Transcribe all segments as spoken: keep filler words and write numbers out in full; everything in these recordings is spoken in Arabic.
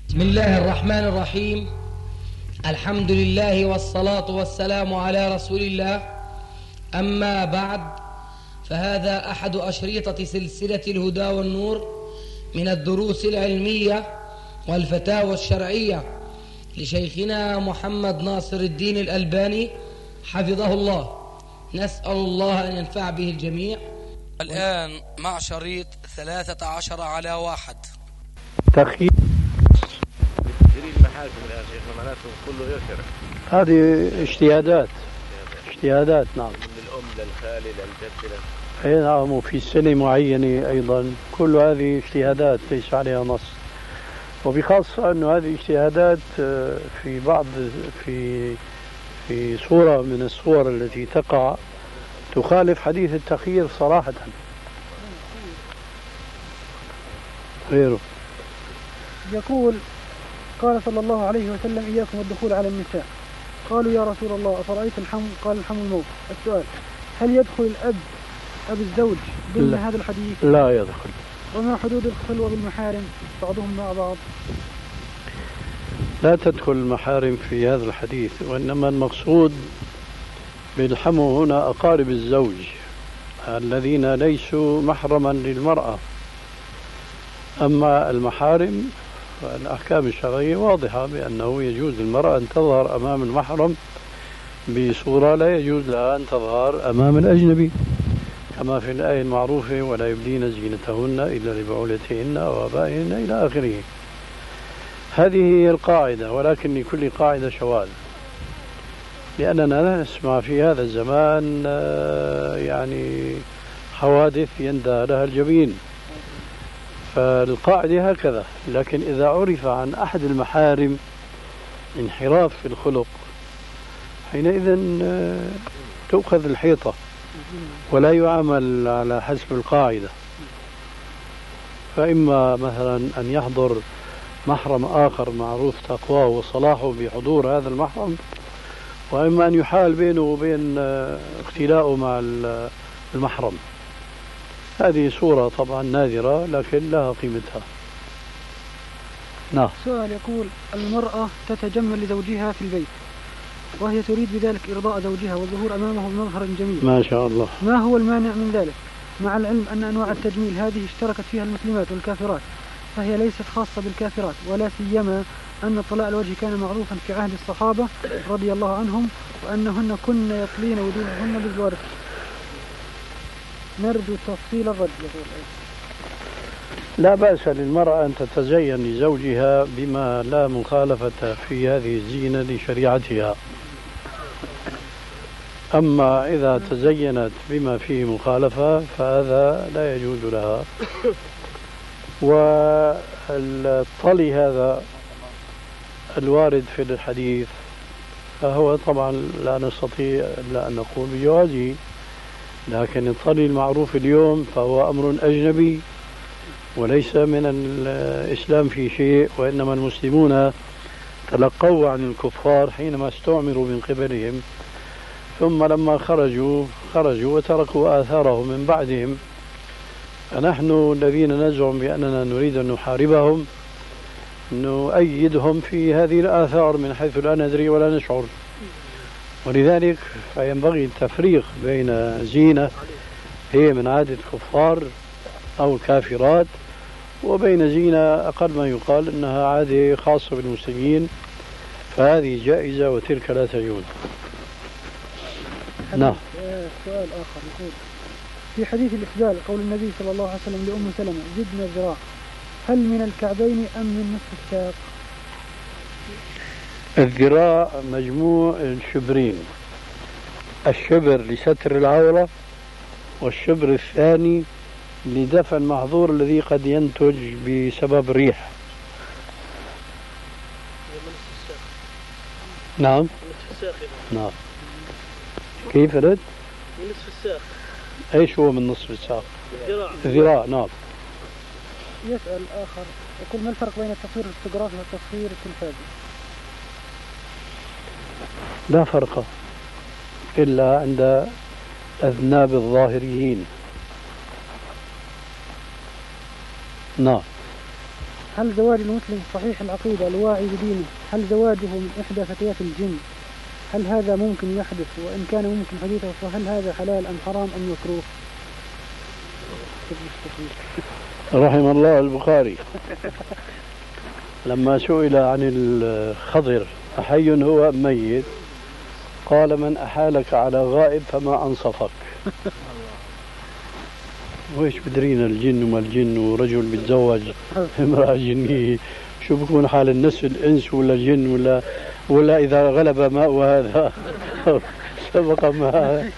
بسم الله الرحمن الرحيم. الحمد لله والصلاة والسلام على رسول الله. أما بعد، فهذا أحد أشريطة سلسلة الهدى والنور من الدروس العلمية والفتاوى الشرعية لشيخنا محمد ناصر الدين الألباني حفظه الله. نسأل الله أن ينفع به الجميع. الآن مع شريط ثلاثة عشر على واحد. تخيير جري المحاكم يا شيخنا معناته كله غير شرع. هذه اجتهادات اجتهادات نعم، من الأم للخالي للجد. اي نعم، وفي سنة معينة أيضا. كل هذه اجتهادات ليس عليها نص، وبخاصة أنه هذه اجتهادات في بعض في في صورة من الصور التي تقع تخالف حديث التخيير صراحة. غيره يقول: قال صلى الله عليه وسلم: إياكم والدخول على النساء. قالوا: يا رسول الله أفرأيت الحمل؟ قال: الحمل الموت. السؤال: هل يدخل الأب أب الزوج ضمن هذا الحديث؟ لا يدخل. وما حدود الخلوة بالمحارم بعضهم مع بعض؟ لا تدخل المحارم في هذا الحديث، وإنما المقصود بالحمو هنا أقارب الزوج الذين ليسوا محرما للمرأة. أما المحارم فالأحكام الشرعية واضحة بأنه يجوز للمرأة أن تظهر أمام المحرم بصورة لا يجوز لها أن تظهر أمام الأجنبي، كما في الآية المعروفة: ولا يبدين زينتهن إلا لبعولتهن وآبائهن إلى آخره. هذه هي القاعدة، ولكن لكل قاعدة شواذ، لأننا نسمع في هذا الزمان يعني حوادث يندى لها الجبين. فالقاعدة هكذا، لكن إذا عرف عن أحد المحارم انحراف في الخلق حينئذ تؤخذ الحيطة ولا يعامل على حسب القاعدة. فإما مثلا أن يحضر محرم آخر معروف تقواه وصلاحه بحضور هذا المحرم، وإما أن يحال بينه وبين اختلاءه مع المحرم. هذه صورة طبعا نادرة لكن لها قيمتها. نعم. سؤال يقول: المرأة تتجمل لزوجها في البيت وهي تريد بذلك إرضاء زوجها والظهور أمامه بمظهر جميل، ما شاء الله، ما هو المانع من ذلك؟ مع العلم أن أنواع التجميل هذه اشتركت فيها المسلمات والكافرات، فهي ليست خاصة بالكافرات، ولا سيما أن اطلاع الوجه كان معروفا في عهد الصحابة رضي الله عنهم، وأنهن كن يطلين وجوههن بالورد. نرجو تفصيل الرد. لا بأس للمرأة أن تتزين لزوجها بما لا مخالفة في هذه الزينة لشريعتها. أما إذا تزينت بما فيه مخالفة فهذا لا يجوز لها. والطلي هذا الوارد في الحديث فهو طبعا لا نستطيع إلا أن نقول بجوازه، لكن الطلي المعروف اليوم فهو أمر أجنبي وليس من الإسلام في شيء، وإنما المسلمون تلقوا عن الكفار حينما استعمروا من قبلهم، ثم لما خرجوا خرجوا وتركوا آثارهم من بعدهم. فنحن الذين نزعم بأننا نريد أن نحاربهم نؤيدهم في هذه الآثار من حيث لا ندري ولا نشعر. ولذلك فينبغي التفريق بين زينة هي من عادة الكفار أو الكافرات وبين زينة أقل ما يقال أنها عادة خاصة بالمسلمين، فهذه جائزة وتلك لا تجوز. نعم. سؤال آخر يقول: في حديث الإسبال قول النبي صلى الله عليه وسلم لأم سلمة: زدنا الذراع، هل من الكعبين أم من نصف الساق؟ الذراع مجموع الشبرين، الشبر لستر العورة، والشبر الثاني لدفع المحظور الذي قد ينتج بسبب الريح. نعم. نعم. كيف رد؟ من نصف الساق. ايش هو من نصف الساق؟ الذراع. الذراع. نعم. يسأل آخر يقول: ما الفرق بين التصوير الفوتوغرافي والتصوير التلفازي؟ لا فرق إلا عند أذناب الظاهريين. نعم. هل زواج المسلم صحيح العقيدة الواعي بدينه هل زواجه من إحدى فتيات الجن هل هذا ممكن يحدث؟ وإن كان ممكن حديثه فهل هذا حلال أم حرام أم مكروه؟ رحم الله البخاري لما سئل عن الخضر أحي هو أم ميت قال من أحالك على غائب فما أنصفك. وإيش بدرينا الجن وما الجن ورجل بيتزوج امرأة جنية شو بكون حال النسل إنس ولا جن ولا ولا إذا غلب ماء هذا سبق ماء.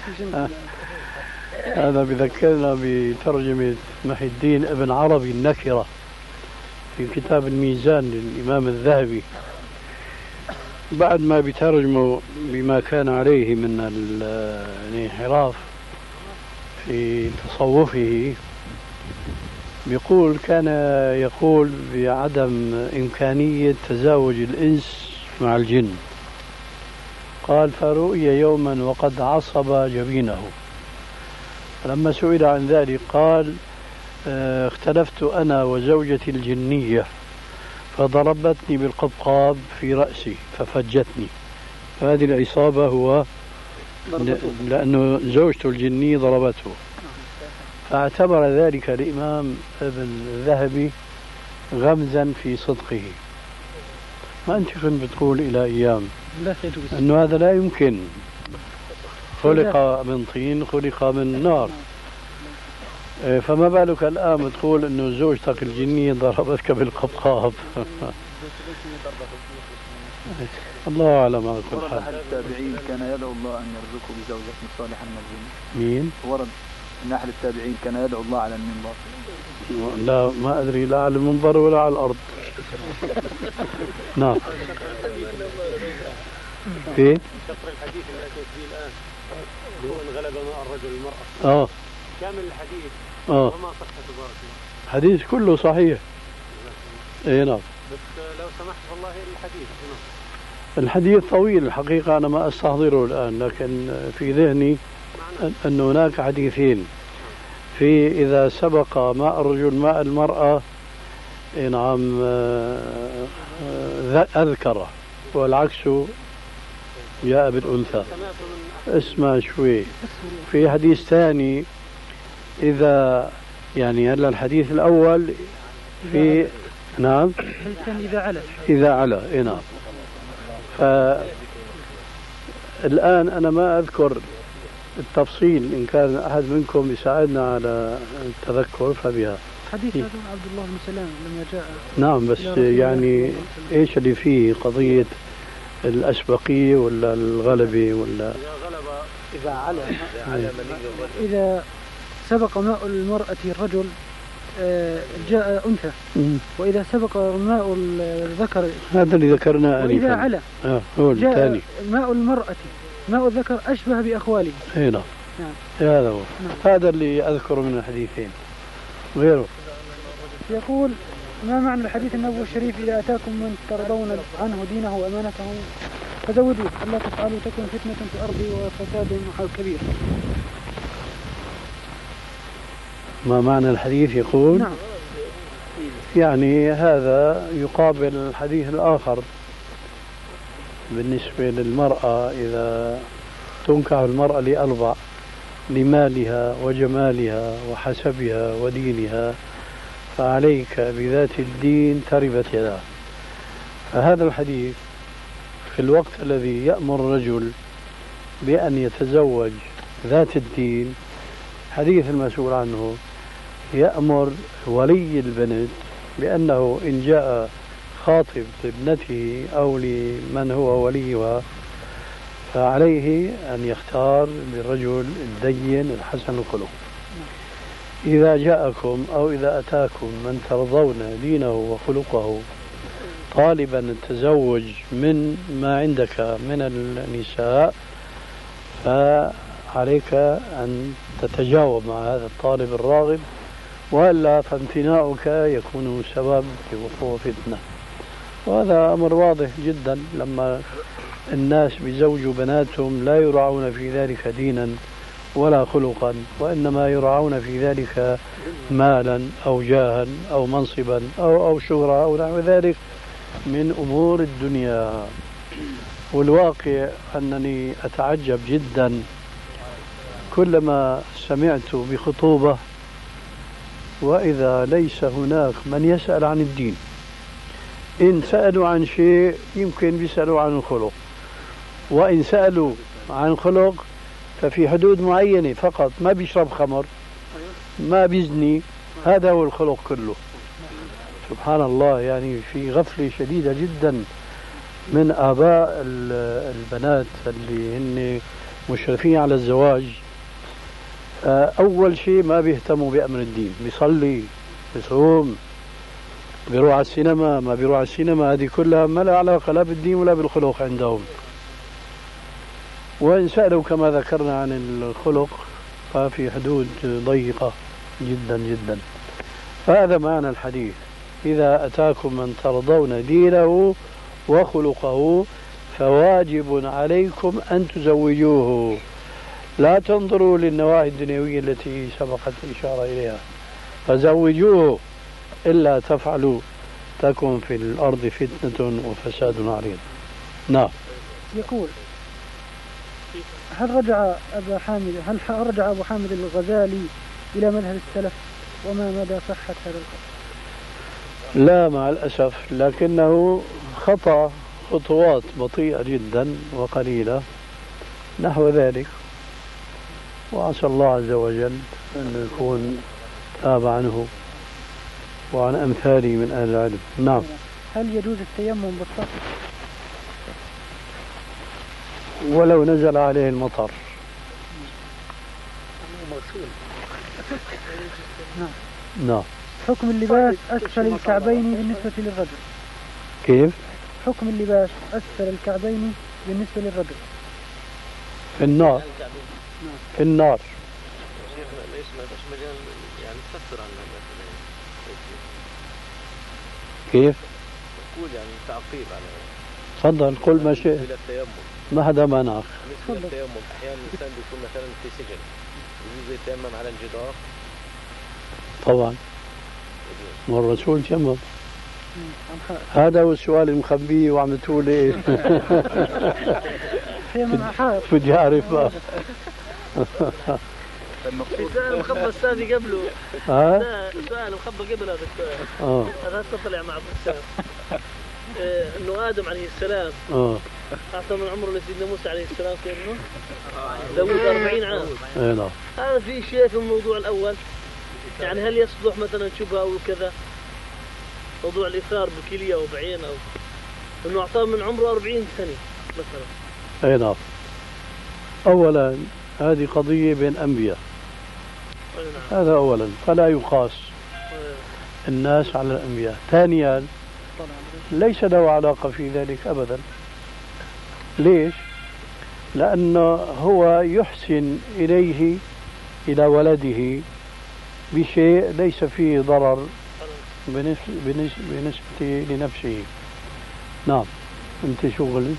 هذا بذكرنا بترجمة محي الدين ابن عربي النكرة في كتاب الميزان للإمام الذهبي بعد ما بترجمه بما كان عليه من الانحراف في تصوفه بيقول كان يقول بعدم إمكانية تزاوج الإنس مع الجن. قال فرؤي يوما وقد عصب جبينه لما سئل عن ذلك قال اختلفت أنا وزوجتي الجنية فضربتني بالقبقاب في رأسي ففجتني. هذه العصابة هو لأنه زوجته الجنية ضربته. فاعتبر ذلك الإمام ابن الذهبي غمزا في صدقه. ما أنت كنت بتقول إلى أيام أنه هذا لا يمكن خلق من طين خلق من نار فما بالك الآن بتقول أنه زوجتك الجنية ضربتك بالقبقاب. الله أعلم على كل حال. أحد التابعين كان يدعو الله أن يرزقه بزوجة صالحة من الجن. مين؟ ورد أن أحد التابعين كان يدعو الله على المنبر. لا ما أدري لا على المنبر ولا على الأرض. نعم. في؟ شطر الحديث اللي أتيت به الآن اللي هو إن غلب ماء الرجل المرأة. آه. كامل الحديث. آه. وما صحته بارك الله. الحديث كله صحيح. إيه نعم. بس لو سمحت والله الحديث. الحديث طويل الحقيقة أنا ما أستحضره الآن لكن في ذهني أن هناك حديثين في إذا سبق ماء الرجل ماء المرأة نعم أذكره والعكس جاء بالأنثى. اسمع شوي في حديث ثاني إذا يعني هلا الحديث الأول في نعم إذا على إذا على إيه نعم. فالآن أنا ما أذكر التفصيل إن كان أحد منكم يساعدنا على التذكر فبها. حديث هذا عبد الله بن سلام لما جاء نعم بس يعني إيش اللي فيه قضية الأسبقية ولا الغلبة ولا إذا على إذا سبق ماء المرأة الرجل جاء أنثى وإذا سبق ماء الذكر هذا اللي ذكرناه وإذا آنفا على آه هو الثاني ماء المرأة ماء الذكر أشبه بأخواله. اي نعم هذا هو نعم. هذا اللي أذكر من الحديثين غيره. يقول ما معنى الحديث النبوي الشريف إذا أتاكم من ترضون عنه دينه وأمانته فزودوه ألا تفعلوا تكن فتنة في الأرض وفساد كبير. ما معنى الحديث يقول نعم. يعني هذا يقابل الحديث الآخر بالنسبة للمرأة إذا تنكح المرأة لأربع لمالها وجمالها وحسبها ودينها فعليك بذات الدين تربت يداه. فهذا الحديث في الوقت الذي يأمر الرجل بأن يتزوج ذات الدين حديث المسؤول عنه يأمر ولي البنت بأنه إن جاء خاطب لابنته أو لمن هو وليها فعليه أن يختار بالرجل الدين الحسن الخلق. إذا جاءكم أو إذا أتاكم من ترضون دينه وخلقه طالبا التزوج من ما عندك من النساء فعليك أن تتجاوب مع هذا الطالب الراغب وإلا فامتناعك يكون سبب في وقوع فتنة. وهذا أمر واضح جدا لما الناس بيزوجوا بناتهم لا يراعون في ذلك دينا ولا خلقا وإنما يراعون في ذلك مالا أو جاها أو منصبا أو أو شهرة أو نحو ذلك من أمور الدنيا. والواقع أنني أتعجب جدا كلما سمعت بخطوبة وإذا ليس هناك من يسأل عن الدين. إن سألوا عن شيء يمكن بيسألوا عن الخلق، وإن سألوا عن خلق ففي حدود معينة فقط، ما بيشرب خمر، ما بيزني، هذا هو الخلق كله. سبحان الله، يعني في غفلة شديدة جدا من آباء البنات اللي هن مشرفين على الزواج. أول شيء ما بيهتموا بأمر الدين، بيصلي، بيصوم، بيروح على السينما، ما بيروح على السينما، هذه كلها ما لها علاقة لا بالدين ولا بالخلق عندهم. وإن سألوا كما ذكرنا عن الخلق ففي حدود ضيقة جدا جدا. فهذا معنى الحديث: إذا أتاكم من ترضون دينه وخلقه فواجب عليكم أن تزوجوه. لا تنظروا للنواحي الدنيوية التي سبقت الإشارة إليها، فزوجوه، إلا تفعلوا تكن في الأرض فتنة وفساد عريض. نعم. يقول: هل رجع أبا حامد هل رجع أبو حامد الغزالي إلى مذهب السلف، وما مدى صحة هذا القول؟ لا مع الأسف، لكنه خطأ خطوات بطيئة جدا وقليلة نحو ذلك، وعسى الله عز وجل أن يكون تاب عنه وعن أمثالي من أهل العلم. نعم. هل يجوز التيمم بالطهر ولو نزل عليه المطر؟ نعم. نعم. حكم اللباس أسفل الكعبين بالنسبة للرجل. كيف؟ حكم اللباس أسفل الكعبين بالنسبة للرجل. في النار. في النار. كيف؟ قول يعني تعقيب على. تفضل قل ما شئت. ما حدا منعك. بالنسبة للتيمم أحيانا الإنسان بيكون مثلا في سجن يجوز يتيمم على الجدار؟ طبعا، والرسول تيمم. هذا هو السؤال المخبيه وعم تقولي بدي أعرف بقى. السؤال المخبى الثاني قبله. ها؟ السؤال المخبى قبل هذا السؤال. اه هذا طلع مع بسام. انه ادم عليه السلام اه اعطى من عمره لسيدنا موسى عليه السلام كانه داود أربعين عام. اي نعم. هذا في شيء في الموضوع الاول، يعني هل يصلح مثلا شبهه او كذا، موضوع الاثار بكليه او بعين، او انه اعطاه من عمره أربعين سنه مثلا. اي نعم. اولا هذه قضيه بين انبياء، هذا اولا، فلا يقاس الناس على الانبياء. ثانيا ليس له علاقة في ذلك أبدا. ليش؟ لأنه هو يحسن إليه إلى ولده بشيء ليس فيه ضرر بالنسبة لنفسه. نعم. أنت شو قلت؟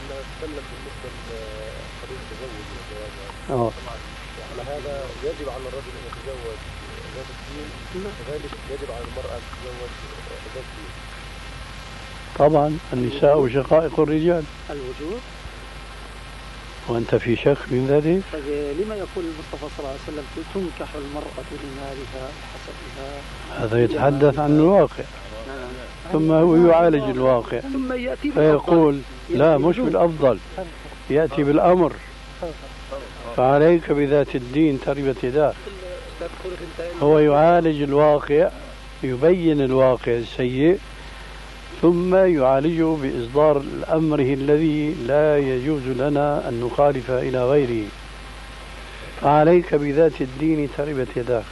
آه. على هذا يجب على الرجل أن يتزوج ذات الدين، وكذلك يجب على المرأة أن تتزوج ذات الدين. طبعا النساء شقائق الرجال. الوجود. وأنت في شك من ذلك؟ لما يقول المصطفى صلى الله عليه وسلم تنكح المرأة لمالها حسبها؟ هذا يتحدث عن الواقع، ثم هو يعالج الواقع ثم يأتي فيقول لا، مش بالأفضل، يأتي بالأمر: فعليك بذات الدين تربت يداك. هو يعالج الواقع، يبين الواقع السيء، ثم يعالجه بإصدار أمره الذي لا يجوز لنا أن نخالف إلى غيره. فعليك بذات الدين تربت يداك.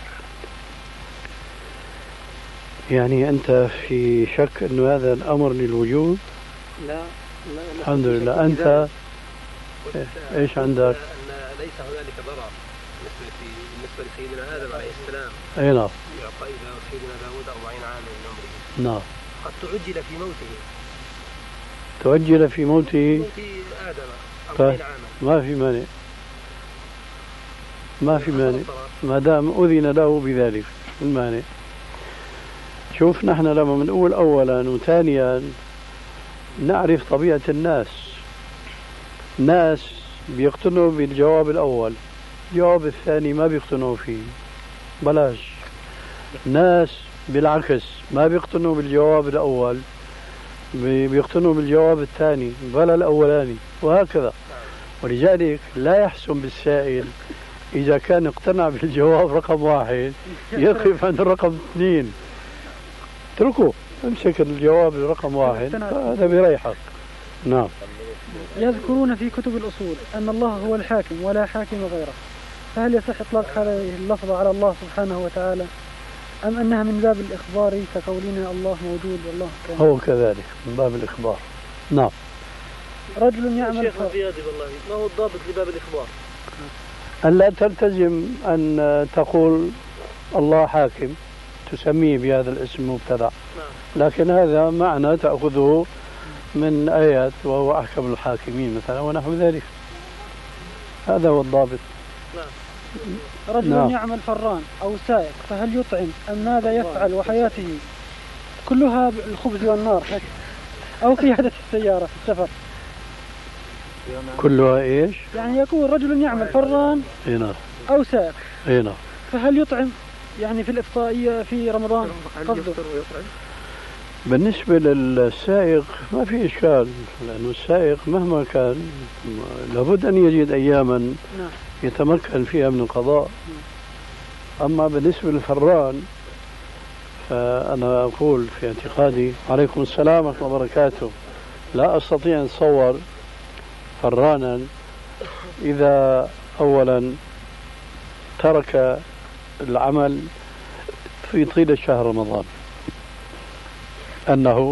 يعني أنت في شك أن هذا الأمر للوجود؟ لا, لا, لا الحمد لله. أنت إيش عندك؟ ليس هنالك ضرر بالنسبة لسيدنا آدم عليه السلام. أي نعم. يعطى إلى سيدنا داود أربعين عاما من عمره. نعم. قد تعجل في موته. تعجل في موته. موت آدم أربعين عاما. ما في مانع. ما في مانع ما دام أذن له بذلك. المانع؟ شوف نحن لما بنقول أولا وثانيا نعرف طبيعة الناس. ناس بيقتنعوا بالجواب الأول، الجواب الثاني ما بيقتنعوا فيه، بلاش. ناس بالعكس ما بيقتنعوا بالجواب الأول، بيقتنعوا بالجواب الثاني بلا الأولاني، وهكذا. ولذلك لا يحسن بالسائل إذا كان اقتنع بالجواب رقم واحد يقف عند رقم اثنين. اتركه، امسك الجواب رقم واحد، هذا بيريحك. نعم. يذكرون في كتب الأصول أن الله هو الحاكم ولا حاكم غيره، فهل يصح إطلاق هذه اللفظة على الله سبحانه وتعالى، أم أنها من باب الإخبار كقولنا الله موجود والله كان؟ هو كذلك من باب الإخبار. نعم. رجل يعمل شيخ زيادة والله ما هو الضابط لباب الإخبار؟ أن لا تلتزم أن تقول الله حاكم تسميه بهذا الاسم مبتدع، لكن هذا معنى تأخذه من آيات وهو أحكم الحاكمين مثلا ونحو ذلك. هذا هو الضابط. رجل نعم. يعمل فران أو سائق، فهل يطعم أم ماذا يفعل وحياته كلها الخبز والنار أو قيادة السيارة في السفر؟ كلها إيش؟ يعني يكون رجل يعمل فران هنا أو سائق هنا، فهل يطعم يعني في الإفطارية في رمضان قصده؟ بالنسبة للسائق ما في إشكال، لأنه السائق مهما كان لابد أن يجد أياما يتمكن فيها من القضاء. أما بالنسبة للفران فأنا أقول في اعتقادي، عليكم السلام ورحمة الله وبركاته، لا أستطيع أن أتصور فرانا إذا أولا ترك العمل في طيلة شهر رمضان أنه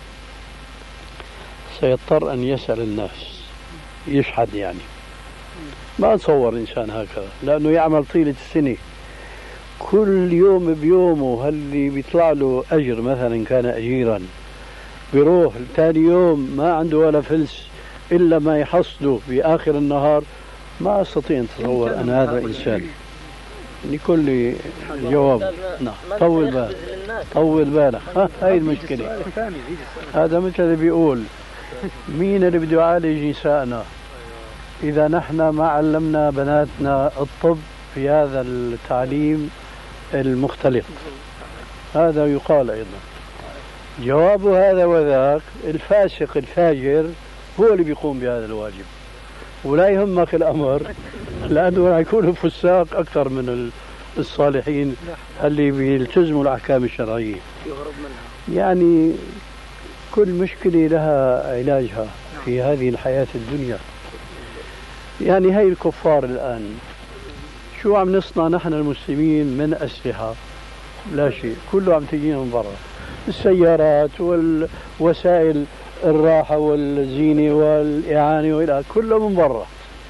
سيضطر أن يسأل الناس، يشحد يعني. ما أتصور إنسان هكذا، لأنه يعمل طيلة السنة كل يوم بيومه، هل بيطلع له أجر مثلا كان أجيرا، بيروح ثاني يوم ما عنده ولا فلس إلا ما يحصده بآخر النهار. ما أستطيع أن أتصور أن هذا إنسان. لكل جواب. نعم. طول بالك طول بالك هاي المشكلة. هذا مثل اللي بيقول مين اللي بده يعالج نسائنا إذا نحن ما علمنا بناتنا الطب في هذا التعليم المختلط. هذا يقال أيضا. جواب هذا وذاك، الفاسق الفاجر هو اللي بيقوم بهذا الواجب، ولا يهمك الأمر، لأنه راح يكونوا فساق أكثر من الصالحين اللي بيلتزموا الأحكام الشرعية. يعني كل مشكلة لها علاجها في هذه الحياة الدنيا. يعني هاي الكفار الآن شو عم نصنع نحن المسلمين من أسلحة؟ لا شيء، كله عم تجينا من برا، السيارات والوسائل الراحة والزينة والإعانة وإلى كله من برا.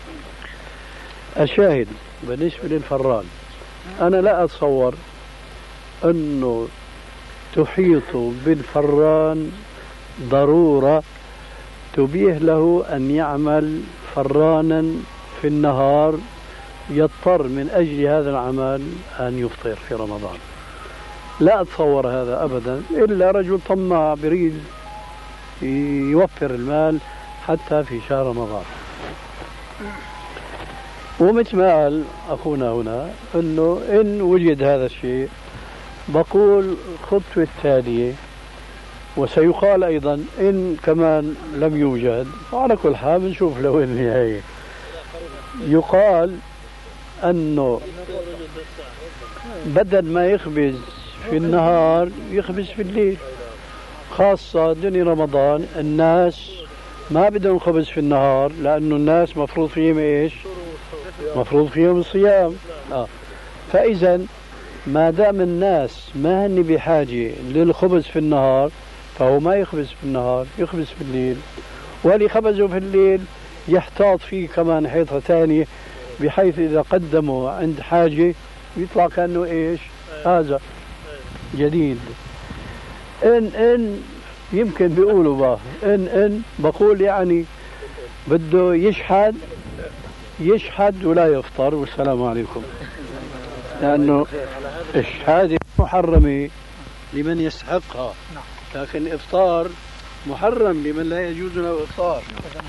الشاهد بالنسبة للفران، أنا لا أتصور أنه تحيط بالفران ضرورة تبيه له أن يعمل فرانا في النهار يضطر من أجل هذا العمل أن يفطر في رمضان. لا أتصور هذا أبدا، إلا رجل طماع بريد يوفر المال حتى في شهر رمضان. ومثل ما قال أخونا هنا أنه إن وجد هذا الشيء، بقول الخطوة التالية، وسيقال أيضا إن كمان لم يوجد، على كل حال بنشوف له النهاية. يقال أنه بدل ما يخبز في النهار يخبز في الليل، خاصة دنيا رمضان الناس ما بدهم خبز في النهار، لأنه الناس مفروض فيهم إيش؟ مفروض فيهم الصيام. آه. فإذا ما دام الناس ما هن بحاجة للخبز في النهار، فهو ما يخبز في النهار، يخبز في الليل، واللي خبزه في الليل يحتاط فيه كمان حيطة ثانية، بحيث إذا قدموا عند حاجة يطلع كأنه إيش؟ هذا جديد. إن إن يمكن بيقولوا بقى إن إن بقول يعني بده يشحد يشحد ولا يفطر، والسلام عليكم. لأنه الشهادة محرمة لمن يستحقها، لكن إفطار محرم لمن لا يجوز له إفطار.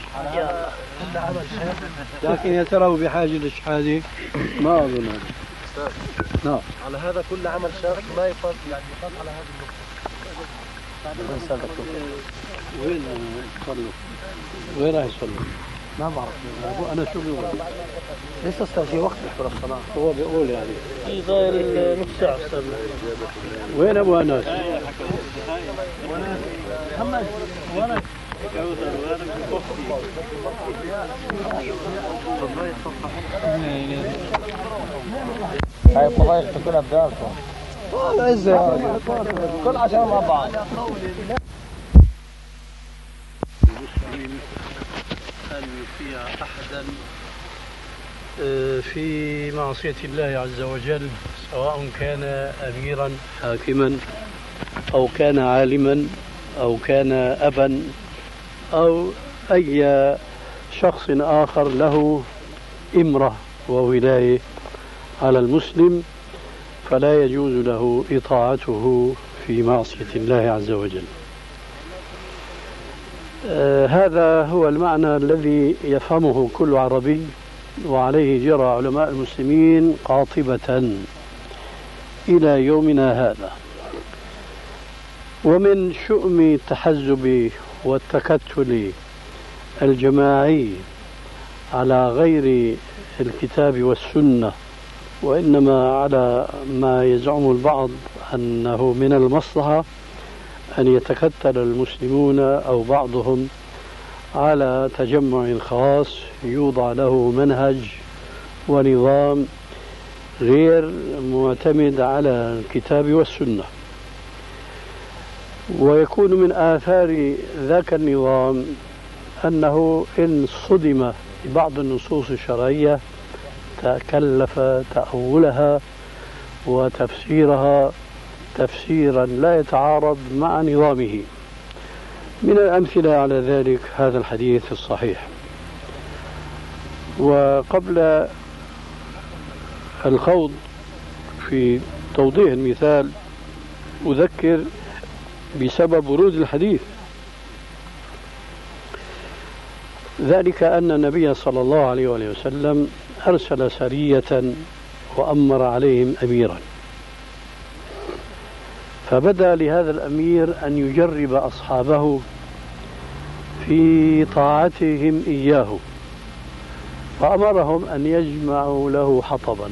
لكن يا ترى هو بحاجة للشهادة؟ ما أظن هذا. نعم. على هذا كل عمل شاق ما يفضل يعني يفضل على هذه النقطة. وين يصلوا؟ وين راح يصلوا؟ ما بعرف. أنا شو بقول؟ لسه صار في وقت يحضر الصلاة. هو بيقول يعني. في غير نص ساعة. وين أبو أنس؟ محمد وين؟ هاي الطبايخ تكونها بداركم. العزة كل عشرة مع بعض. أن يطيع أحدا في معصية الله عز وجل، سواء كان أميرا حاكما أو كان عالما أو كان أبا أو أي شخص آخر له إمرة وولاية على المسلم، فلا يجوز له إطاعته في معصية الله عز وجل. آه هذا هو المعنى الذي يفهمه كل عربي، وعليه جرى علماء المسلمين قاطبة إلى يومنا هذا. ومن شؤم التحزب والتكتل الجماعي على غير الكتاب والسنة، وإنما على ما يزعم البعض أنه من المصلحة أن يتكتل المسلمون أو بعضهم على تجمع خاص يوضع له منهج ونظام غير معتمد على الكتاب والسنة، ويكون من آثار ذاك النظام أنه إن صدم ببعض النصوص الشرعية تكلف تأولها وتفسيرها تفسيرا لا يتعارض مع نظامه. من الأمثلة على ذلك هذا الحديث الصحيح. وقبل الخوض في توضيح المثال أذكر بسبب ورود الحديث، ذلك أن النبي صلى الله عليه وسلم أرسل سرية وأمر عليهم أميرا، فبدأ لهذا الأمير أن يجرب أصحابه في طاعتهم إياه، فأمرهم أن يجمعوا له حطبا.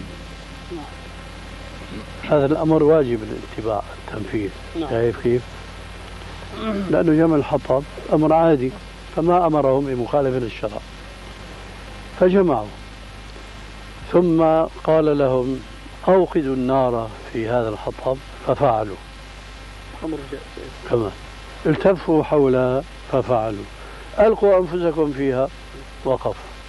هذا الأمر واجب الاتباع التنفيذ. شايف كيف؟ لأنه جمع الحطب أمر عادي، فما أمرهم بمخالفة للشرع، فجمعوا. ثم قال لهم أوقدوا النار في هذا الحطب، ففعلوا. كمان التفوا حولها ففعلوا. ألقوا أنفسكم فيها، وقفوا.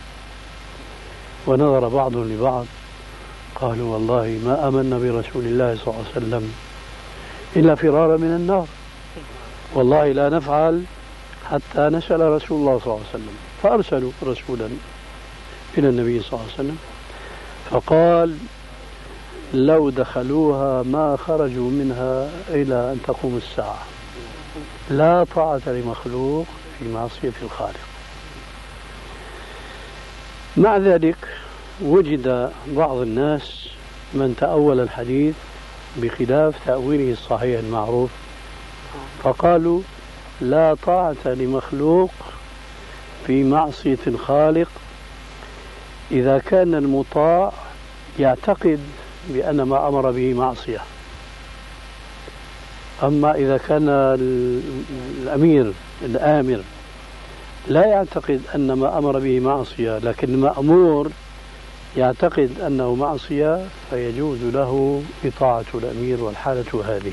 ونظر بعضهم لبعض قالوا والله ما آمنا برسول الله صلى الله عليه وسلم إلا فرارا من النار، والله لا نفعل حتى نسأل رسول الله صلى الله عليه وسلم. فأرسلوا رسولا إلى النبي صلى الله عليه وسلم فقال لو دخلوها ما خرجوا منها إلى أن تقوم الساعة، لا طاعة لمخلوق في معصية الخالق. مع ذلك وجد بعض الناس من تأول الحديث بخلاف تأويله الصحيح المعروف، فقالوا لا طاعة لمخلوق في معصية الخالق إذا كان المطاع يعتقد بأن ما أمر به معصية. أما إذا كان الأمير الآمر لا يعتقد أن ما أمر به معصية، لكن المأمور يعتقد أنه معصية، فيجوز له إطاعة الأمير، والحالة هذه.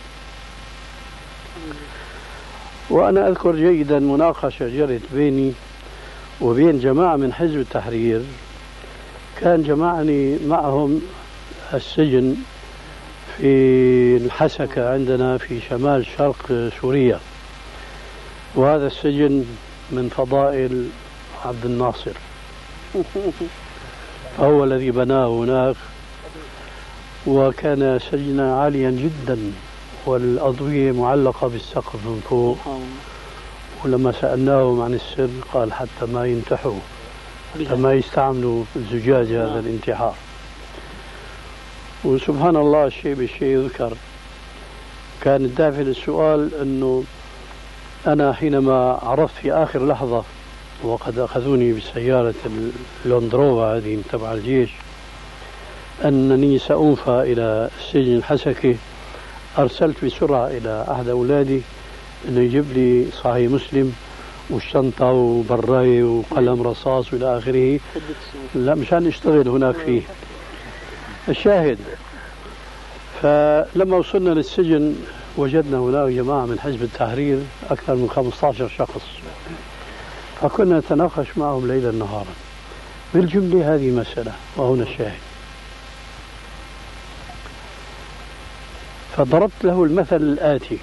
وأنا أذكر جيدا مناقشة جرت بيني وبين جماعة من حزب التحرير، كان جمعني معهم السجن في الحسكة عندنا في شمال شرق سوريا، وهذا السجن من فضائل عبد الناصر، فهو الذي بناه هناك وكان سجنا عاليا جدا والأضوية معلقة بالسقف من فوق، ولما سألناهم عن السر قال حتى ما ينتحوا، حتى ما يستعملوا الزجاج هذا الانتحار. وسبحان الله الشيء بالشيء يذكر. كان الدافع للسؤال أنه أنا حينما عرفت في آخر لحظة وقد أخذوني بسيارة اللوندروفا هذه تبع الجيش أنني سأنفى إلى السجن الحسكي، أرسلت بسرعة إلى أحد أولادي أنه يجيب لي صحيح مسلم والشنطة وبراية وقلم رصاص وإلى آخره، لا مشان اشتغل هناك فيه. الشاهد، فلما وصلنا للسجن وجدنا هناك جماعة من حزب التحرير أكثر من خمسة عشر شخص، فكنا نتناقش معهم ليلا نهارا. بالجملة هذه مسألة، وهنا الشاهد. فضربت له المثل الآتي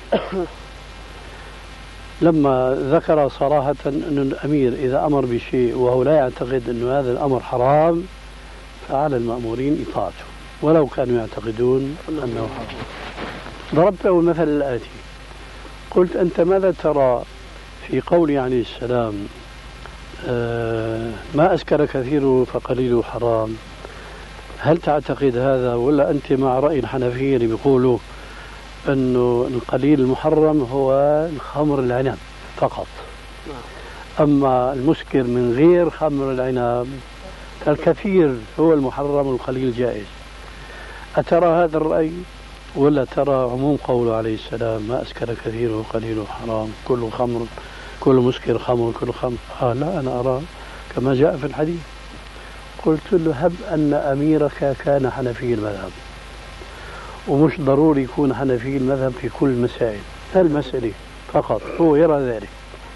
لما ذكر صراحة أن الأمير إذا أمر بشيء وهو لا يعتقد أن هذا الأمر حرام فعلى المأمورين إطاعته ولو كانوا يعتقدون أنه حرام. ضربت له المثل الآتي، قلت أنت ماذا ترى في قول عليه السلام آه ما أسكر كثيره فقليله حرام؟ هل تعتقد هذا ولا أنت مع رأي الحنفية اللي بيقولوا أنه القليل المحرم هو الخمر العنب فقط، أما المسكر من غير خمر العنب الكثير هو المحرم والقليل جائز؟ أترى هذا الرأي ولا ترى عموم قوله عليه السلام ما أسكر كثيره وقليله حرام، كل خمر كل مسكر خمر كل خمر؟ آه لا، أنا أرى كما جاء في الحديث. قلت له هب أن أميرك كان حنفي المذهب، ومش ضروري يكون حنفي المذهب في كل المسائل، هالمسألة فقط هو يرى ذلك،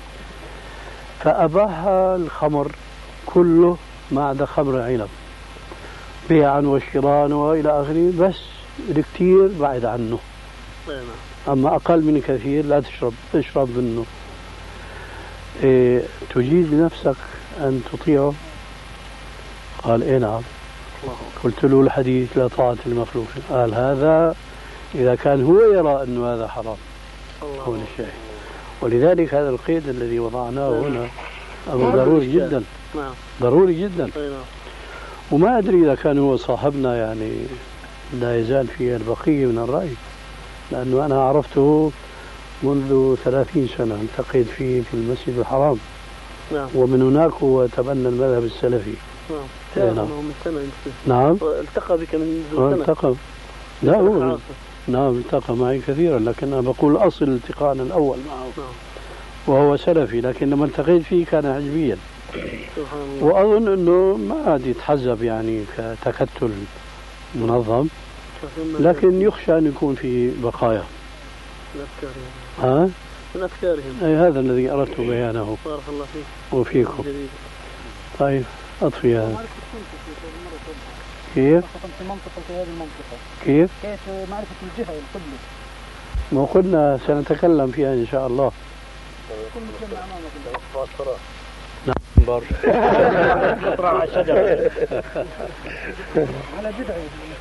فأباح الخمر كله ما عدا خمر عنب بيعا وشراء وإلى آخره، بس الكثير بعد عنه، أما أقل من كثير لا تشرب، اشرب منه. إيه تجيز لنفسك أن تطيعه؟ قال إيه نعم. قلت له الحديث لا طاعة المخلوق، قال هذا إذا كان هو يرى أن هذا حرام هو الشيء. ولذلك هذا القيد الذي وضعناه هنا أمر ضروري جدا، ضروري جدا. وما أدري إذا كان هو صاحبنا يعني لا يزال فيه البقية من الرأي، لأنه أنا عرفته منذ ثلاثين سنة، التقيت فيه في المسجد الحرام، ومن هناك هو تبنى المذهب السلفي. نعم. من سنة نعم. التقى بك من سنة. التقى. لا هو نعم التقى معي كثيرا، لكن أنا بقول أصل التقاءنا الأول معه نعم. وهو سلفي، لكن لما التقيت فيه كان حزبيا، وأظن أنه ما عاد يتحزب يعني كتكتل منظم، لكن يخشى أن يكون في بقايا من أفكارهم. ها؟ من أفكارهم. أي هذا الذي أردت بيانه. بارك الله فيك. وفيكم. طيب أطفي هذا. كيف؟ في منطقة في هذه المنطقة. كيف؟ كيف معرفة الجهة والقبلة؟ ما قلنا سنتكلم فيها إن شاء الله. كل مجمع أمامك. نعم بار. تطلع على الشجرة. على بدعة.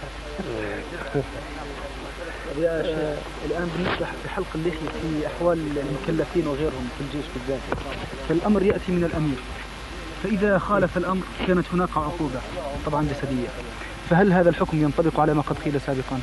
الآن بالنسبة لحلق اللحية في أحوال المكلفين وغيرهم في الجيش بالذات، فالأمر يأتي من الأمير، فإذا خالف الأمر كانت هناك عقوبة طبعا جسدية، فهل هذا الحكم ينطبق على ما قد قيل سابقا؟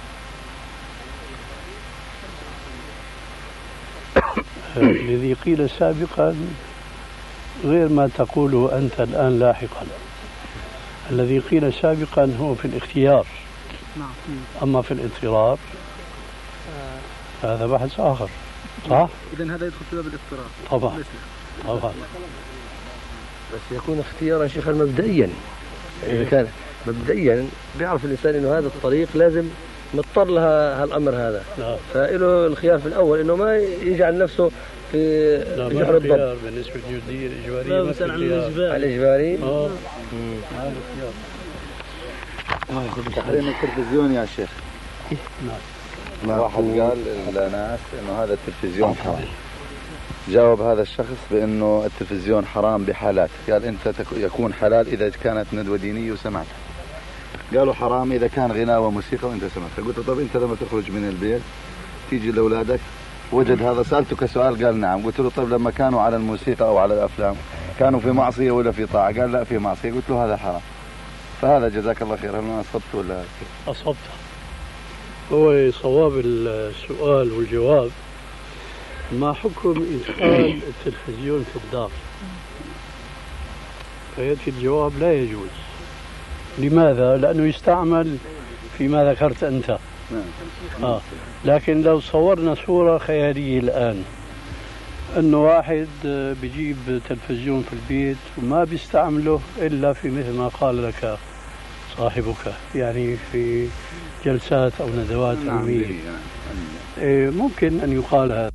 الذي قيل سابقا غير ما تقوله أنت الآن لاحقا. الذي قيل سابقا هو في الاختيار، أما في الاضطرار هذا بحث آخر، صح؟ إذن هذا يدخل في باب الاضطرار طبعا طبعا، بس يكون اختيارا شيخا مبدئيا، إذا كان مبدئيا بيعرف الإنسان إنه هذا الطريق لازم مضطر لها هالأمر هذا، فإله الخيار في الأول إنه ما يجعل نفسه في جحر الضب. بالنسبة للجدية الإجبارية ما في الإجباري. الإجباري آه هذا الخيار. تحريم التلفزيون يا شيخ. نعم. واحد قال للناس انه هذا التلفزيون حرام، جاوب هذا الشخص بانه التلفزيون حرام بحالات، قال انت يكون حلال اذا كانت ندوة دينية وسمعت. قالوا حرام إذا كان غناء وموسيقى وأنت سمعتها. قلت له طب أنت لما تخرج من البيت تيجي لأولادك وجد هذا، سألتك سؤال قال نعم. قلت له طيب لما كانوا على الموسيقى أو على الأفلام كانوا في معصية ولا في طاعة؟ قال لا في معصية. قلت له هذا حرام. فهذا جزاك الله خير. هل ما أصبت ولا أصبت؟ هو صواب السؤال والجواب ما حكم إدخال التلفزيون في الدار؟ فيأتي الجواب لا يجوز. لماذا؟ لأنه يستعمل فيما ذكرت أنت. آه. لكن لو صورنا صورة خيالية الآن أنه واحد بيجيب تلفزيون في البيت وما بيستعمله إلا في مثل ما قال لك صاحبك، يعني في جلسات أو ندوات علمية، إيه ممكن أن يقال هذا.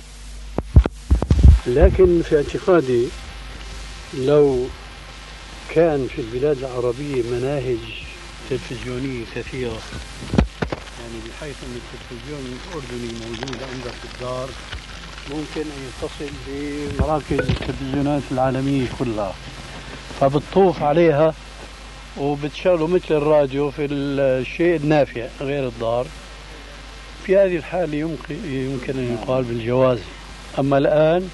لكن في اعتقادي لو كان في البلاد العربية مناهج تلفزيونية كثيرة، يعني بحيث أن التلفزيون الأردني موجود عندك في الدار ممكن أن يتصل بمراكز التلفزيونات العالمية كلها، فبتطوف عليها وبتشغلوا مثل الراديو في الشيء النافع غير الضار. في هذه الحالة يمكن يمكن أن يقال بالجواز. أما الآن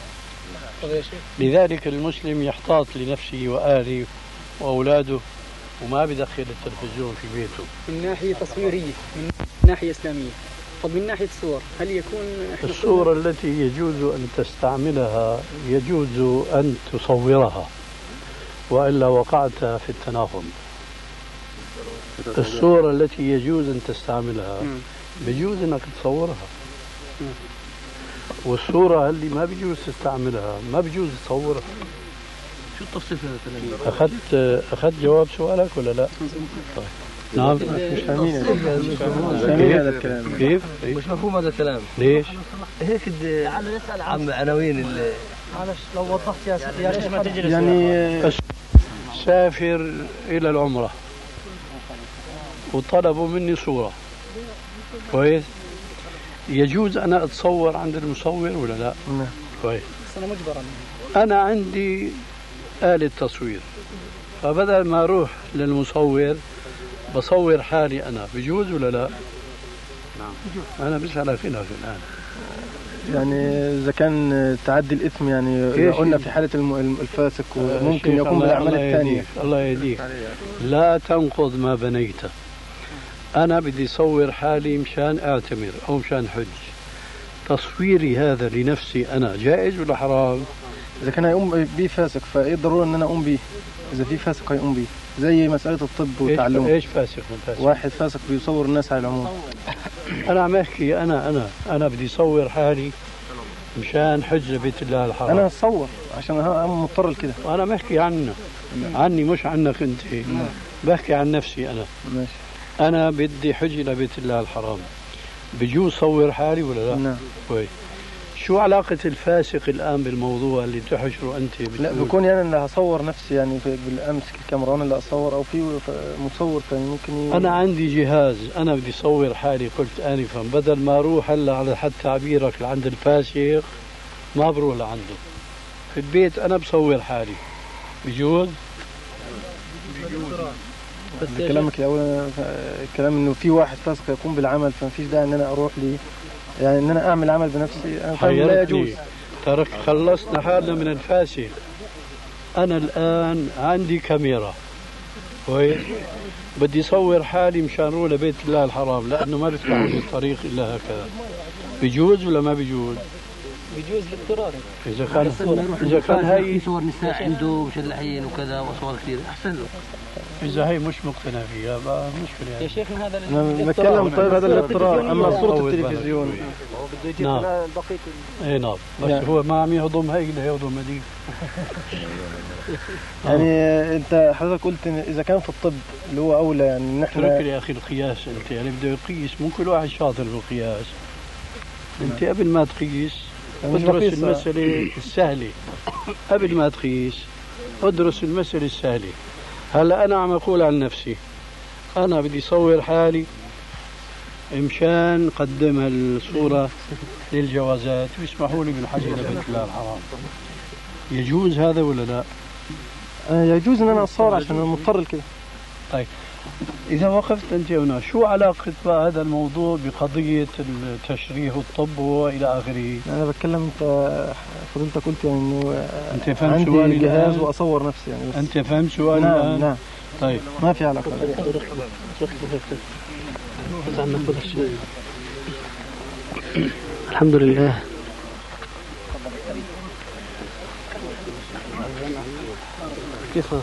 لذلك المسلم يحتاط لنفسه وأهله وأولاده وما بدخل التلفزيون في بيته. من ناحية تصويرية، من ناحية إسلامية. طب من ناحية الصور هل يكون الصورة التي يجوز أن تستعملها يجوز أن تصورها، وإلا وقعت في التناقض. الصورة التي يجوز أن تستعملها بيجوز أنك تصورها، والصورة اللي ما بيجوز تستعملها ما بيجوز تصورها. شو التفصيل في هذا؟ أخذت أخذت جواب سؤالك ولا لا؟ طيب. نعم. مش فاهمين مش فاهمين هذا الكلام. كيف؟ مش مفهوم هذا الكلام. ليش؟ هيك عم عناوين اللي معلش لو وضحت يا يا شيخ ما تجلس. يعني سافر إلى العمرة وطلبوا مني صورة، كويس؟ يجوز أنا أتصور عند المصور ولا لا؟ نعم. كويس. أنا مجبر. أنا عندي آلة تصوير، فبدل ما أروح للمصور بصور حالي أنا، بجوز ولا لا؟ نعم. أنا بسألك خلاف الآن. يعني إذا كان تعدي الإثم، يعني قلنا في حالة الفاسق وممكن يقوم بالأعمال الثانية. الله يهديك. لا تنقض ما بنيت. أنا بدي أصور حالي مشان أعتمر أو مشان حج. تصويري هذا لنفسي أنا جائز ولا حرام؟ إذا كان يقوم به فاسق فإيه الضرورة أن أنا أقوم به؟ إذا في فاسق هيقوم به، زي مسألة الطب والتعلم. إيش فاسق فاسق؟ واحد فاسق بيصور الناس على العموم. أنا عم أحكي أنا أنا أنا بدي أصور حالي مشان حج بيت الله الحرام. أنا أصور عشان أنا مضطر لكده. أنا بحكي عنه، عني مش عنك أنت. بحكي عن نفسي أنا. ماشي. أنا بدي حج إلى بيت الله الحرام، بجوز صور حالي ولا لا؟ نعم. كويس. شو علاقة الفاسق الآن بالموضوع اللي تحشره أنت؟ لا بكون يعني اللي هصور نفسي، يعني بالأمسك الكاميرا أنا اللي أصور، أو في مصور ثاني ممكن ي... أنا عندي جهاز أنا بدي أصور حالي. قلت آنفا بدل ما أروح هلا على حد تعبيرك لعند الفاسق ما بروح لعنده، في البيت أنا بصور حالي، بجوز؟ بس كلامك الأول الكلام إنه في واحد فاسق يقوم بالعمل، فما فيش داعي إن أنا أروح لي، يعني إن أنا أعمل عمل بنفسي. أنا لا يجوز. ترك خلصنا حالنا من الفاسق. أنا الآن عندي كاميرا، كويس؟ بدي أصور حالي مشان أروح لبيت الله الحرام، لأنه ما بيفتح لي الطريق إلا هكذا. بيجوز ولا ما بيجوز؟ بيجوز الاضطراري. إذا كان إذا كان هاي صور نساء عنده مشلحين وكذا وصور كثير أحسن له. إذا هي مش مقتنع فيها ما مشكلة يعني. يا شيخنا هذا أنا بتكلم طيب هذا الاضطرار. أما صورة التلفزيون نعم. إيه نعم. بس يعني هو ما عم يهضم هيك لا يهضم هذيك. يعني أنت حضرتك قلت إذا كان في الطب اللي هو أولى، يعني نحن ترك يا أخي القياس أنت، يعني بده يقيس، مو كل واحد شاطر بالقياس. أنت قبل ما تقيس ادرس المسألة السهلة، قبل ما تقيس ادرس المسألة السهلة. هلا أنا عم أقول عن نفسي، أنا بدي أصور حالي مشان قدم الصورة للجوازات ويسمحوا لي بالحج إلى بيت الله الحرام. يجوز هذا ولا لا؟ يجوز إن أنا أصور عشان أنا مضطر لكده. طيب إذا وقفت أنت هنا، شو علاقة بقى هذا الموضوع بقضية التشريح والطب وإلى آخره؟ أنا بتكلم، أنت فضلتك قلت يعني إنه أنت فهمت سؤالي جهاز وأصور نفسي يعني. بس أنت فهمت سؤالي نعم الآن؟ نعم. طيب ما في علاقة. الحمد لله. كيف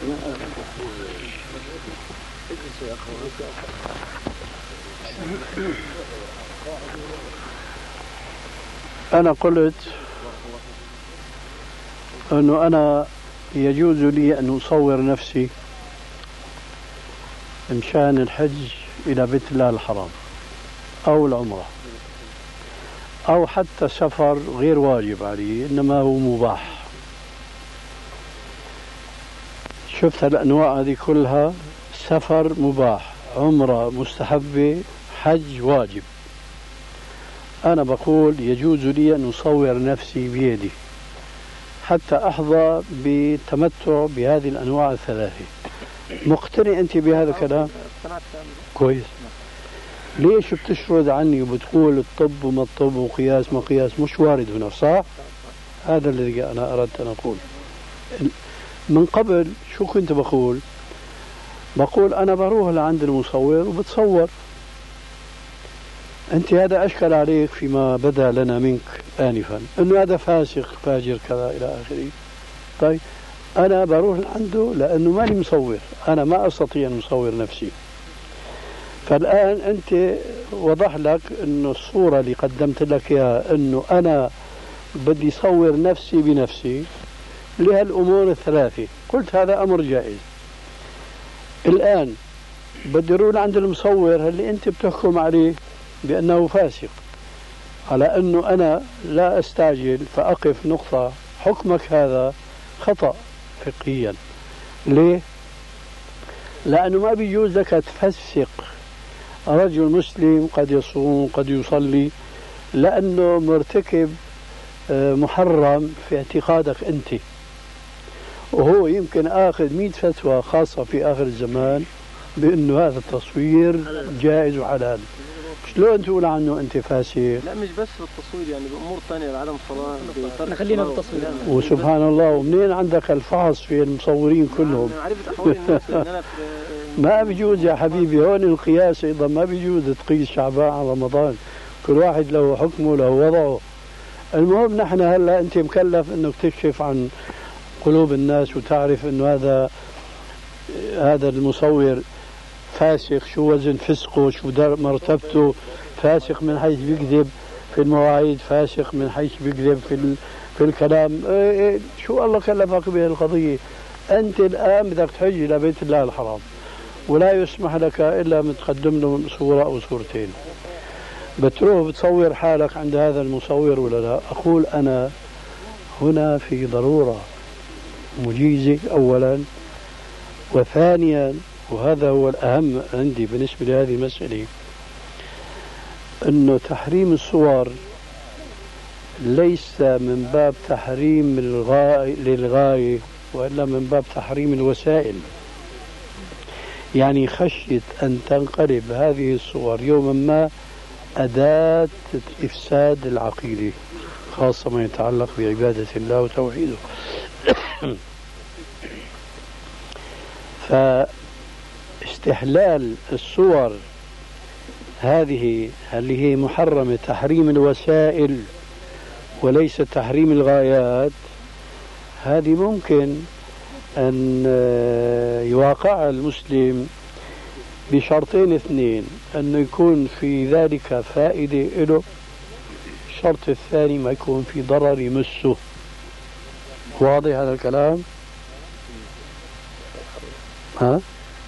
أنا قلت أنه أنا يجوز لي أن أصور نفسي مشان الحج إلى بيت الله الحرام أو العمرة أو حتى سفر غير واجب علي، إنما هو مباح. شفت الأنواع هذه كلها، سفر مباح، عمرة مستحبة، حج واجب. أنا بقول يجوز لي أن أصور نفسي بيدي حتى أحظى بتمتع بهذه الأنواع الثلاثة. مقتنع أنت بهذا الكلام؟ كويس. ليش بتشرد عني وبتقول الطب وما الطب وقياس ما قياس؟ مش وارد هنا، صح؟ هذا الذي أنا أردت أن أقول. من قبل شو كنت بقول؟ بقول أنا بروح لعند المصور وبتصور. أنت هذا أشكل عليك فيما بدا لنا منك آنفا أنه هذا فاسق فاجر كذا إلى آخره. طيب أنا بروح عنده لأنه ماني مصور، أنا ما أستطيع أن أصور نفسي. فالآن أنت وضح لك أنه الصورة اللي قدمت لك إياها أنه أنا بدي صور نفسي بنفسي لهالأمور الثلاثة، قلت هذا أمر جائز. الآن بدي أروح عند المصور اللي أنت بتحكم عليه بأنه فاسق، على أنه أنا لا أستعجل فأقف نقطة. حكمك هذا خطأ فقهيا. ليه؟ لأنه ما بيجوز لك تفسق رجل مسلم قد يصوم قد يصلي لأنه مرتكب محرم في اعتقادك أنت، وهو يمكن آخذ مئة فتوى خاصة في آخر الزمان بأنه هذا التصوير جائز وحلال. شلون تقول عنه أنت فاسق؟ لا مش بس بالتصوير، يعني بأمور ثانية، بعدم الصلاة. خلينا بالتصوير. وسبحان الله، ومنين عندك الفحص في المصورين كلهم؟ ما بيجوز يا حبيبي، هون القياس أيضا ما بيجوز تقيس شعبان على رمضان، كل واحد له حكمه له وضعه. المهم نحن هلا أنت مكلف أنك تكشف عن قلوب الناس وتعرف أنه هذا هذا المصور فاسق، شو وزن فسقه، شو مرتبته، فاسق من حيث بيكذب في المواعيد، فاسق من حيث بيكذب في في الكلام. إيه شو الله كلفك بهذه القضية؟ أنت الآن بدك تحج إلى بيت الله الحرام ولا يسمح لك إلا من تقدم له صورة أو صورتين، بتروح بتصور حالك عند هذا المصور ولا لا؟ أقول أنا هنا في ضرورة مجيزة أولا، وثانيا وهذا هو الأهم عندي بالنسبة لهذه المسألة، أنه تحريم الصور ليس من باب تحريم الغاية للغاية، وإلا من باب تحريم الوسائل. يعني خشية أن تنقلب هذه الصور يوما ما أداة إفساد العقيدة، خاصة ما يتعلق بعبادة الله وتوحيده. فاستحلال الصور هذه اللي هي محرمة تحريم الوسائل وليس تحريم الغايات، هذه ممكن أن يواقع المسلم بشرطين اثنين، أنه يكون في ذلك فائدة له، الشرط الثاني ما يكون في ضرر يمسه. واضح هذا الكلام؟ ها؟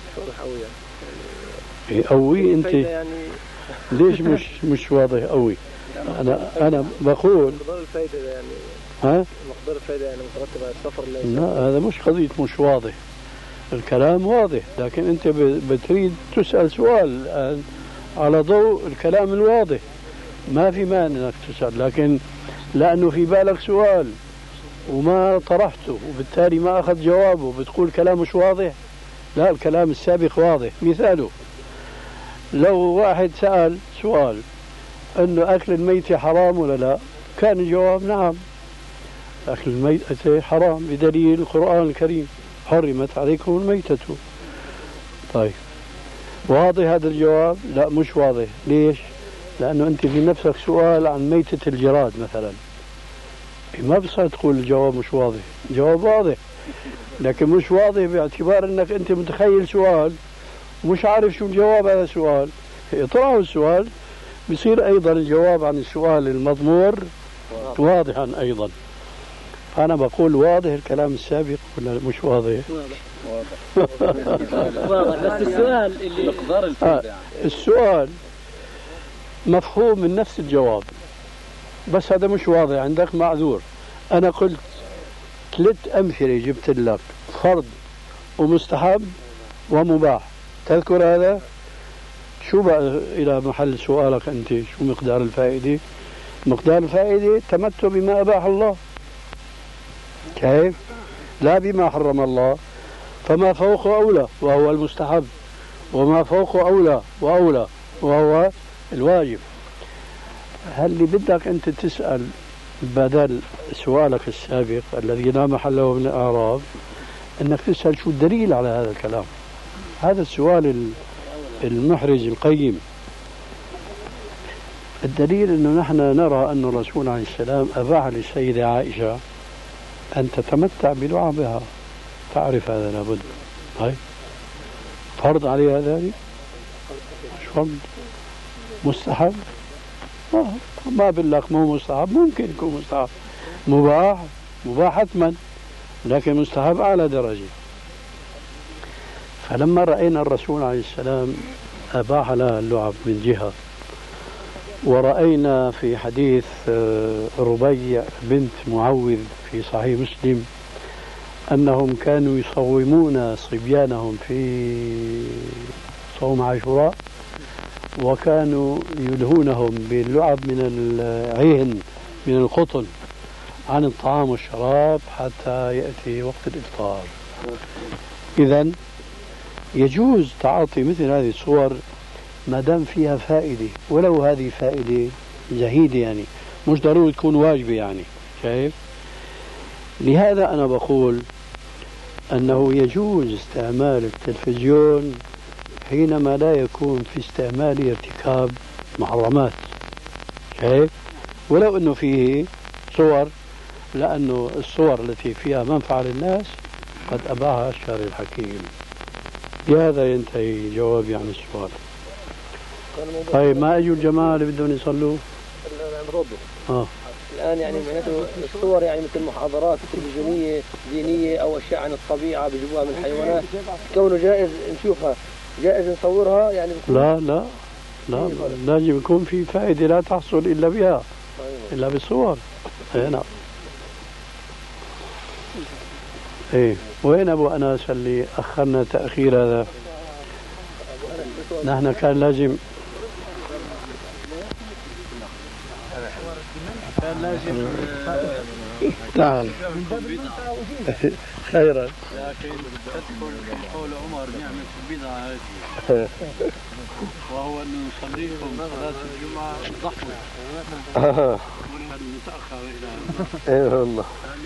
قوي أنت ليش مش مش واضح قوي؟ أنا أنا بقول مقدار الفائدة يعني ها؟ مقدار الفائدة يعني مترتب على السفر. لا هذا مش قضية مش واضح، الكلام واضح، لكن أنت بتريد تسأل سؤال الآن على ضوء الكلام الواضح، ما في مانع أنك تسأل، لكن لأنه في بالك سؤال وما طرحته وبالتالي ما أخذ جوابه بتقول كلام مش واضح، لا الكلام السابق واضح. مثاله لو واحد سأل سؤال أنه أكل الميتة حرام ولا لا، كان الجواب نعم، أكل الميتة حرام بدليل القرآن الكريم حرمت عليكم الميتة. طيب واضح هذا الجواب؟ لا مش واضح. ليش؟ لأنه أنت في نفسك سؤال عن ميتة الجراد مثلا، ما بصير تقول الجواب مش واضح. الجواب واضح لكن مش واضح باعتبار أنك أنت متخيل سؤال مش عارف شو الجواب هذا السؤال. اطرحوا السؤال بصير أيضا الجواب عن السؤال المضمور واضحا أيضا. أنا بقول واضح الكلام السابق ولا مش واضح؟ واضح واضح بس السؤال اللي مقدار الفائدة يعني. السؤال مفهوم من نفس الجواب، بس هذا مش واضح عندك معذور. أنا قلت ثلاث أمثلة جبت لك، فرض ومستحب ومباح، تذكر هذا؟ شو بقى إلى محل سؤالك أنت؟ شو مقدار الفائدة؟ مقدار الفائدة التمتع بما أباح الله، كيف؟ لا بما حرم الله. فما فوقه أولى وهو المستحب، وما فوقه أولى وأولى وهو الواجب. هل اللي بدك أنت تسأل بدل سؤالك السابق الذي لا محله من الأعراب أنك تسأل شو الدليل على هذا الكلام؟ هذا السؤال المحرج القيم. الدليل أنه نحن نرى أن الرسول عليه السلام أباح للسيدة عائشة أن تتمتع بلعبها، تعرف هذا لابد. هاي فرض عليها ذلك؟ مش فرض، مستحب. ما ما بقول لك مو مستحب، ممكن يكون مستحب. مباح، مباح حتما، لكن مستحب أعلى درجة. فلما رأينا الرسول عليه السلام أباح لها اللعب من جهة، ورأينا في حديث ربيع بنت معوذ في صحيح مسلم أنهم كانوا يصومون صبيانهم في صوم عاشوراء، وكانوا يلهونهم باللعب من العهن من القطن عن الطعام والشراب حتى يأتي وقت الإفطار. إذن يجوز تعاطي مثل هذه الصور ما دام فيها فائدة، ولو هذه فائدة زهيدة يعني، مش ضروري تكون واجبة يعني. شايف؟ لهذا أنا بقول أنه يجوز استعمال التلفزيون حينما لا يكون في استعمال ارتكاب محرمات. شايف؟ ولو أنه فيه صور، لأنه الصور التي فيها منفعة للناس قد أباحها الشارع الحكيم. بهذا ينتهي جوابي عن السؤال. طيب ما أجوا الجماعة اللي بدهم يصلوا؟ آه. الآن يعني معناته الصور يعني مثل محاضرات تلفزيونية دينية أو أشياء عن الطبيعة بيجيبوها من الحيوانات، كونه جائز نشوفها، جائز نصورها يعني؟ لا لا لا لازم يكون في فائدة لا تحصل إلا بها، إلا بالصور. إيه نعم. إيه وين أبو أنس اللي أخرنا تأخير هذا؟ نحن كان لازم كان لازم تعال خيرا. لكن تذكر قول عمر نعمة البدعة هذه، وهو أن نصليكم صلاة الجمعة ضحوة متأخر إلى اي والله.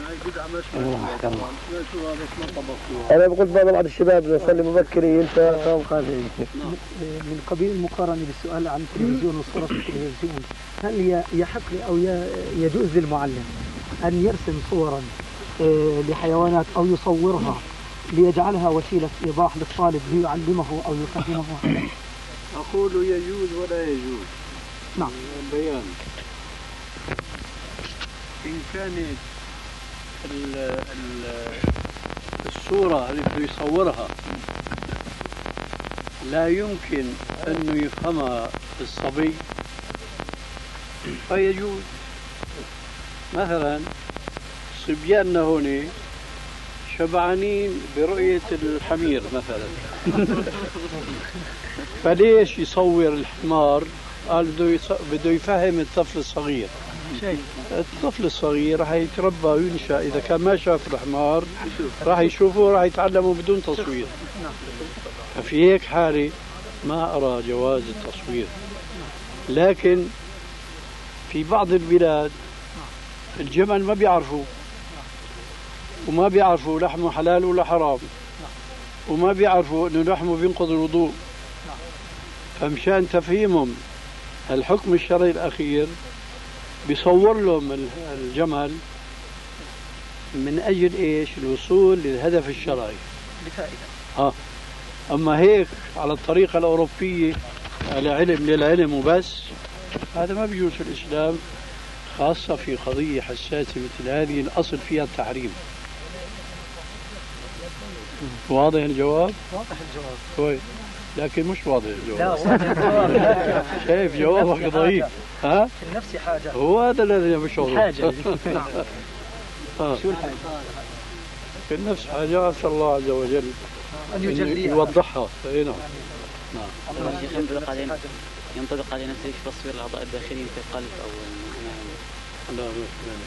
أنا قلت بعض الشباب نصلي مبكري أنت قام قادم. من قبيل المقارنة بالسؤال عن التلفزيون والصورة في التلفزيون، هل يحق أو يجوز للمعلم أن يرسم صورا لحيوانات أو يصورها ليجعلها وسيلة إيضاح للطالب ليعلمه أو يفهمه؟ أقول يجوز ولا يجوز. نعم. بيان. إن كانت ال ال الصورة اللي بده يصورها لا يمكن أنه يفهمها الصبي فيجوز. مثلا صبياننا هون شبعانين برؤية الحمير مثلا فليش يصور الحمار؟ قال بده بده يفهم الطفل الصغير الطفل الصغير راح يتربى وينشأ، إذا كان ما شاف الحمار راح يشوفه راح يتعلمه بدون تصوير. ففي هيك حالة ما أرى جواز التصوير. لكن في بعض البلاد الجمل ما بيعرفوا، وما بيعرفوا لحمه حلال ولا حرام، وما بيعرفوا انه لحمه بينقض الوضوء. فمشان تفهيمهم الحكم الشرعي الأخير بيصور لهم الجمل من أجل إيش؟ الوصول للهدف الشرعي بفائدة. آه. أما هيك على الطريقة الأوروبية على علم للعلم وبس، هذا ما بيجوز في الإسلام، خاصة في قضية حساسة مثل هذه الأصل فيها التحريم. واضح الجواب؟ واضح الجواب كويس، لكن مش واضح الجواب. لا واضح الجواب. شايف جوابك ضعيف. ها؟ في النفس حاجة. هو هذا الذي بشعره. حاجة. آه. شو الحاجة؟ في النفس حاجة، أسأل الله عز وجل أن يجليها، يوضحها. أي نعم. نعم. ينطبق علينا ينطبق علينا نفس تصوير الأعضاء الداخلية في القلب أو لا ما في مانع،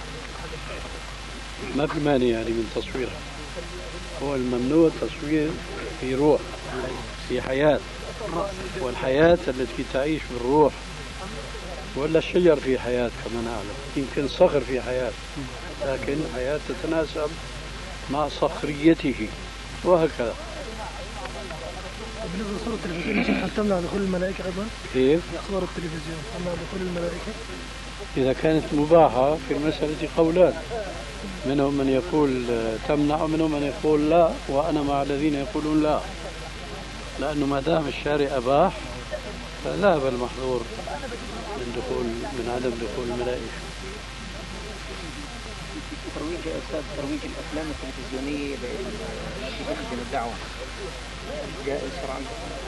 ما في مانع يعني من تصويرها. هو الممنوع تصوير في روح، في حياة، والحياة التي تعيش بالروح، ولا الشجر في حياة كما نعلم، يمكن صخر في حياة، لكن حياة تتناسب مع صخريته وهكذا. بالنسبة لصورة التلفزيون هل تمنع دخول الملائكة أيضا؟ كيف؟ صور التلفزيون تمنع دخول الملائكة؟ إذا كانت مباحة في المسألة قولان، منهم من يقول تمنع ومنهم من يقول لا، وأنا مع الذين يقولون لا، لأنه ما دام الشارع أباح فلا بالمحظور من دخول من عدم دخول الملائكة. ترويج يا أستاذ، ترويج الأفلام التلفزيونية التي تخدم الدعوة جائز شرعا؟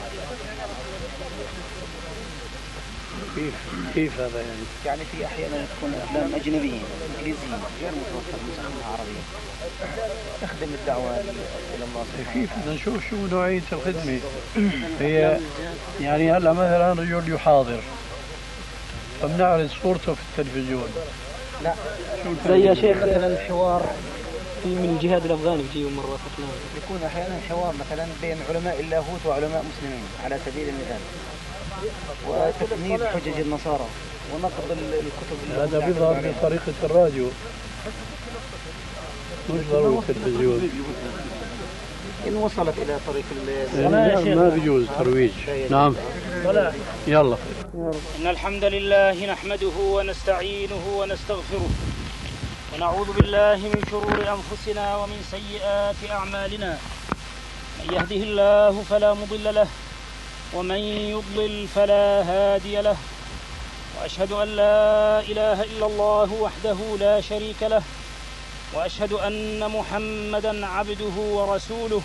كيف كيف هذا يعني؟ يعني في أحيانا تكون أفلام أجنبية إنجليزية غير متوفر نسخها عربية تخدم الدعوة إلى الله سبحانه. كيف بدنا نشوف شو نوعية الخدمة. هي يعني هلا مثلا رجل يحاضر فبنعرض صورته في التلفزيون. لا زي يا شيخ مثلا الحوار في من الجهاد الأفغاني بيجيوا مرات أفلام، يكون أحيانا حوار مثلا بين علماء اللاهوت وعلماء مسلمين على سبيل المثال، وتكذيب حجج النصارى ونقض الكتب. هذا بيظهر بطريقة الراديو مش ضروري التلفزيون. إن وصلت إلى طريق يعني ما بيجوز ترويج. نعم يلا. إن الحمد لله نحمده ونستعينه ونستغفره ونعوذ بالله من شرور أنفسنا ومن سيئات أعمالنا. من يهده الله فلا مضل له ومن يضلل فلا هادي له، وأشهد أن لا إله إلا الله وحده لا شريك له، وأشهد أن محمدًا عبده ورسوله.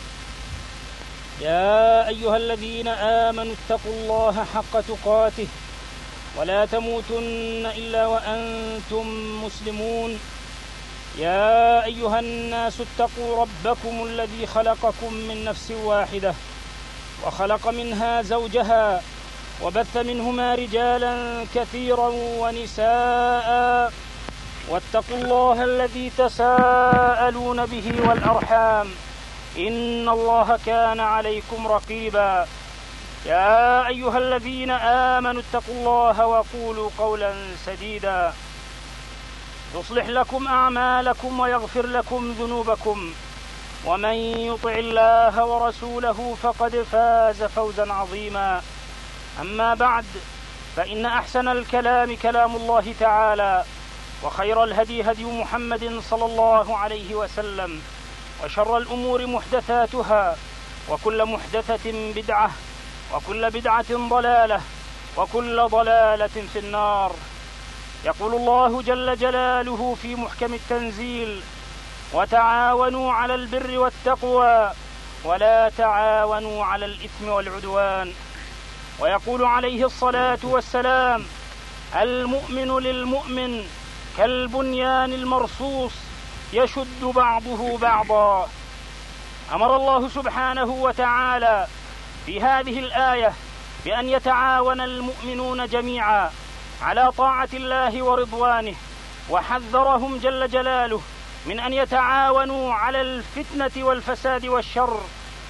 يا أيها الذين آمنوا اتقوا الله حق تقاته ولا تموتن إلا وأنتم مسلمون. يا أيها الناس اتقوا ربكم الذي خلقكم من نفس واحدة وخلق منها زوجها وبث منهما رجالا كثيرا ونساء، واتقوا الله الذي تساءلون به والأرحام إن الله كان عليكم رقيبا. يا أيها الذين آمنوا اتقوا الله وقولوا قولا سديدا يصلح لكم أعمالكم ويغفر لكم ذنوبكم، ومن يطع الله ورسوله فقد فاز فوزا عظيما. أما بعد، فإن أحسن الكلام كلام الله تعالى، وخير الهدي هدي محمد صلى الله عليه وسلم، وشر الأمور محدثاتها، وكل محدثة بدعة، وكل بدعة ضلالة، وكل ضلالة في النار. يقول الله جل جلاله في محكم التنزيل: وتعاونوا على البر والتقوى ولا تعاونوا على الإثم والعدوان. ويقول عليه الصلاة والسلام: المؤمن للمؤمن كالبنيان المرصوص يشد بعضه بعضا. أمر الله سبحانه وتعالى في هذه الآية بأن يتعاون المؤمنون جميعا على طاعة الله ورضوانه، وحذرهم جل جلاله من أن يتعاونوا على الفتنة والفساد والشر.